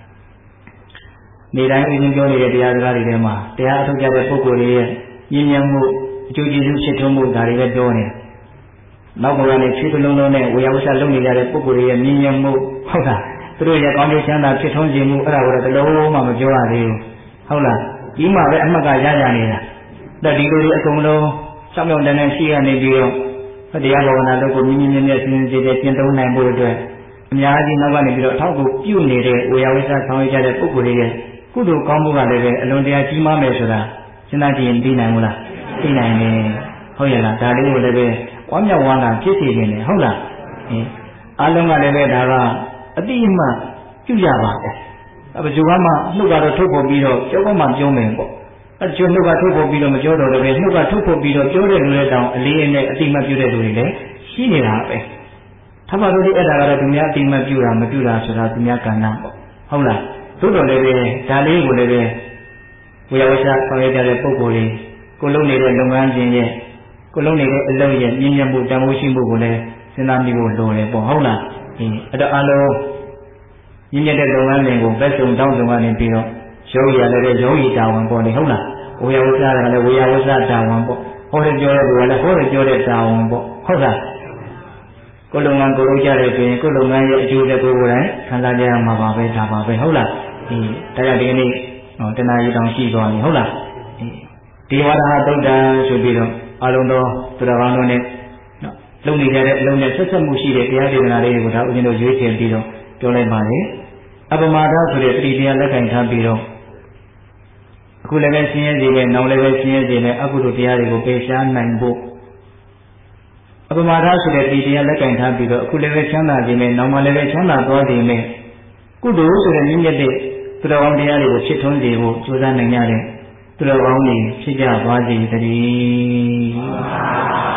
နေတိုင်းဦးဇင်းပြောနေတဲ့တရားစကားတွေထဲမှာတရားအထုတ်ကြတဲ့ပုဂ္ဂိုလ်တွေရဲ့ညဉ့်ညံ့မှုအကျိုးကျေးဇူးဖြစ်ထွန်းမှုဒါတွေပဲပြောနေနောက်ဘဝနဲ့ဖြည့်ပလုံးလုံးနဲ့ဝေယဝဆလုပ်နေကြတဲ့ပုဂ္ဂိုလ်တွေရဲ့ညဉ့်ညံ့မှုဟုတ်လားသူတို့ရဲ့ကောင်းကျိုးချမ်းသာဖြစ်ထွန်းခြင်းမှုအဲ့ဒါကိုတော့တလုံးမှမပြောရသေးဘူးဟုတ်လားဒီမှာပဲအမှတ်ကရကြနေတာဒါဒီလိုတွေအကုန်လုံးစောင့်မျှော်တဲ့ရှိရနေပြီးတော့တရားဘာဝနာလုပ်ကိုမြင်းမြင်းမြတ်စဉ်းစဉ်းကျင့်သုံးနိုင်ဖို့အတွက်အများကြီးနောက်ကနေပြီးတော့အထောက်အကူပြုနေတဲ့ဝေယဝိသဆောင်ရွက်ကြတဲ့ပုဂ္ဂိုလ်တွေရဲ့ကုသိုလ်ကောင်းမှုကလည်းပဲအလွန်တရာကြီးမားမယ်ဆိုတာစဉ်းစားကြည့်ရင်သိနိုင်ဘူးလားသိနိုင်တယ်ဟုတ်ရဲ့လားဒါလေးကိုလည်းပဲဝမ်းမြောက်ဝမ်းသာဖြစ်စေခြင်းနဲ့ဟုတ်လားအင်းအားလုံးကလည်းပဲဒါကအတိအမှပြုကြပါပဲအဘယ်သူမှနှုတ်ကတော့ထုတ်ဖို့ပြီးတော့ကြောက်မှပြောမယ်ပေါ့အကျိုးနှုတ်ကထုတ်ဖို့ပြီးတော့မပြောတော့လည်းပဲနှုတ်ကထုတ်ဖို့ပြီးတော့ပြောတဲ့လူတွေတောင်အလေးအနက်အတိမတ်ပြုတဲ့လူတွေလည်းရှိနေတာပဲထပ်ပါလို့ဒီအဲ့ဒါကတော့သူများအတိမတ်ပြုတာမပြုတာဆိုတာသူများကဏ္ဍပေါ့ဟုတ်လားသို့တော်လည်းပဲဒါလေးကိုလည်းပဲဝေယဝဆဆောင်ရွက်ကြတဲ့ပုဂ္ဂိုလ်တွေကိုလုံးနေတဲ့လုပ်ငန်းရှင်ရဲ့ကိုလုံးနေတဲ့အလုပ်ရဲ့မြင့်မြတ်မှုတန်ဖိုးရှိမှုကိုလည်းစဉ်းစားမိဖို့လိုတယ်ပေါ့ဟုတ်လားအင်းအဲ့တော့အလုံးမြင့်မြတ်တဲ့လုပ်ငန်းတွေကိုဘက်စုံတောင်းစုံကနေပြီးတော့ယောဂီရလည်းယောဂီတာဝန်ပေါ့လေဟုတ်လားဝေယဝဆကလည်းဝေယဝဆတာဝန်ပေါ့ဟောတယ်ပြောတဲ့လူကလည်းဟောတယ်ပြောတဲ့တာဝန်ပေါ့ဟုတ်လားကိုယ်လုပ်ငန်းကိုလုပ်ကြတယ်ဆိုရင်ကိုယ်လုပ်ငန်းရဲ့အကျိုးတဲ့ကိုယ်ကိုယ်တိုင်ခံစားကြရမှာပါပဲဒါပါပဲဟုတ်လားဒီတရားဒီကနေ့ဟောတဏှာကြီးတောင်ရှိသွားပြီဟုတ်လားဒီဝါဒဟာသုတ်တံဆိုပြီးတော့အလုံးတော်သူတော်ကောင်းတို့နဲ့နော်လုံနေကြတဲ့အလုံးနဲ့ဆက်ဆက်မှုရှိတဲ့တရားဒေသနာလေးတွေကိုဒါဦးဇင်းတို့ရွေးချယ်ပြီးတော့ပြောလိုက်ပါလေအပမာဒဆိုတဲ့တတိတရားလက်ကင်ထားပြီးတော့အခုလည်းပဲဆင်းရဲစေပဲနောက်လည်းပဲဆင်းရဲစေနဲ့အကုသိုလ်တရားတွေကိုပယ်ရှားနိုင်ဖို့အပမာဒဆိုတဲ့တတိတရားလက်ကင်ထားပြီးတော့အခုလည်းပဲချမ်းသာစေနဲ့နောက်မှလည်းပဲချမ်းသာသွားစေနဲ့ကုသိုလ်ဆိုတဲ့မြင့်မြတ်တဲ့သူတော်ကောင်းတရားတွေကိုဖြစ်ထွန်းစေဖို့ကြိုးစားနိုင်ကြတဲ့သူတော်ကောင်းတွေဖြစ်ကြပါစေတည်း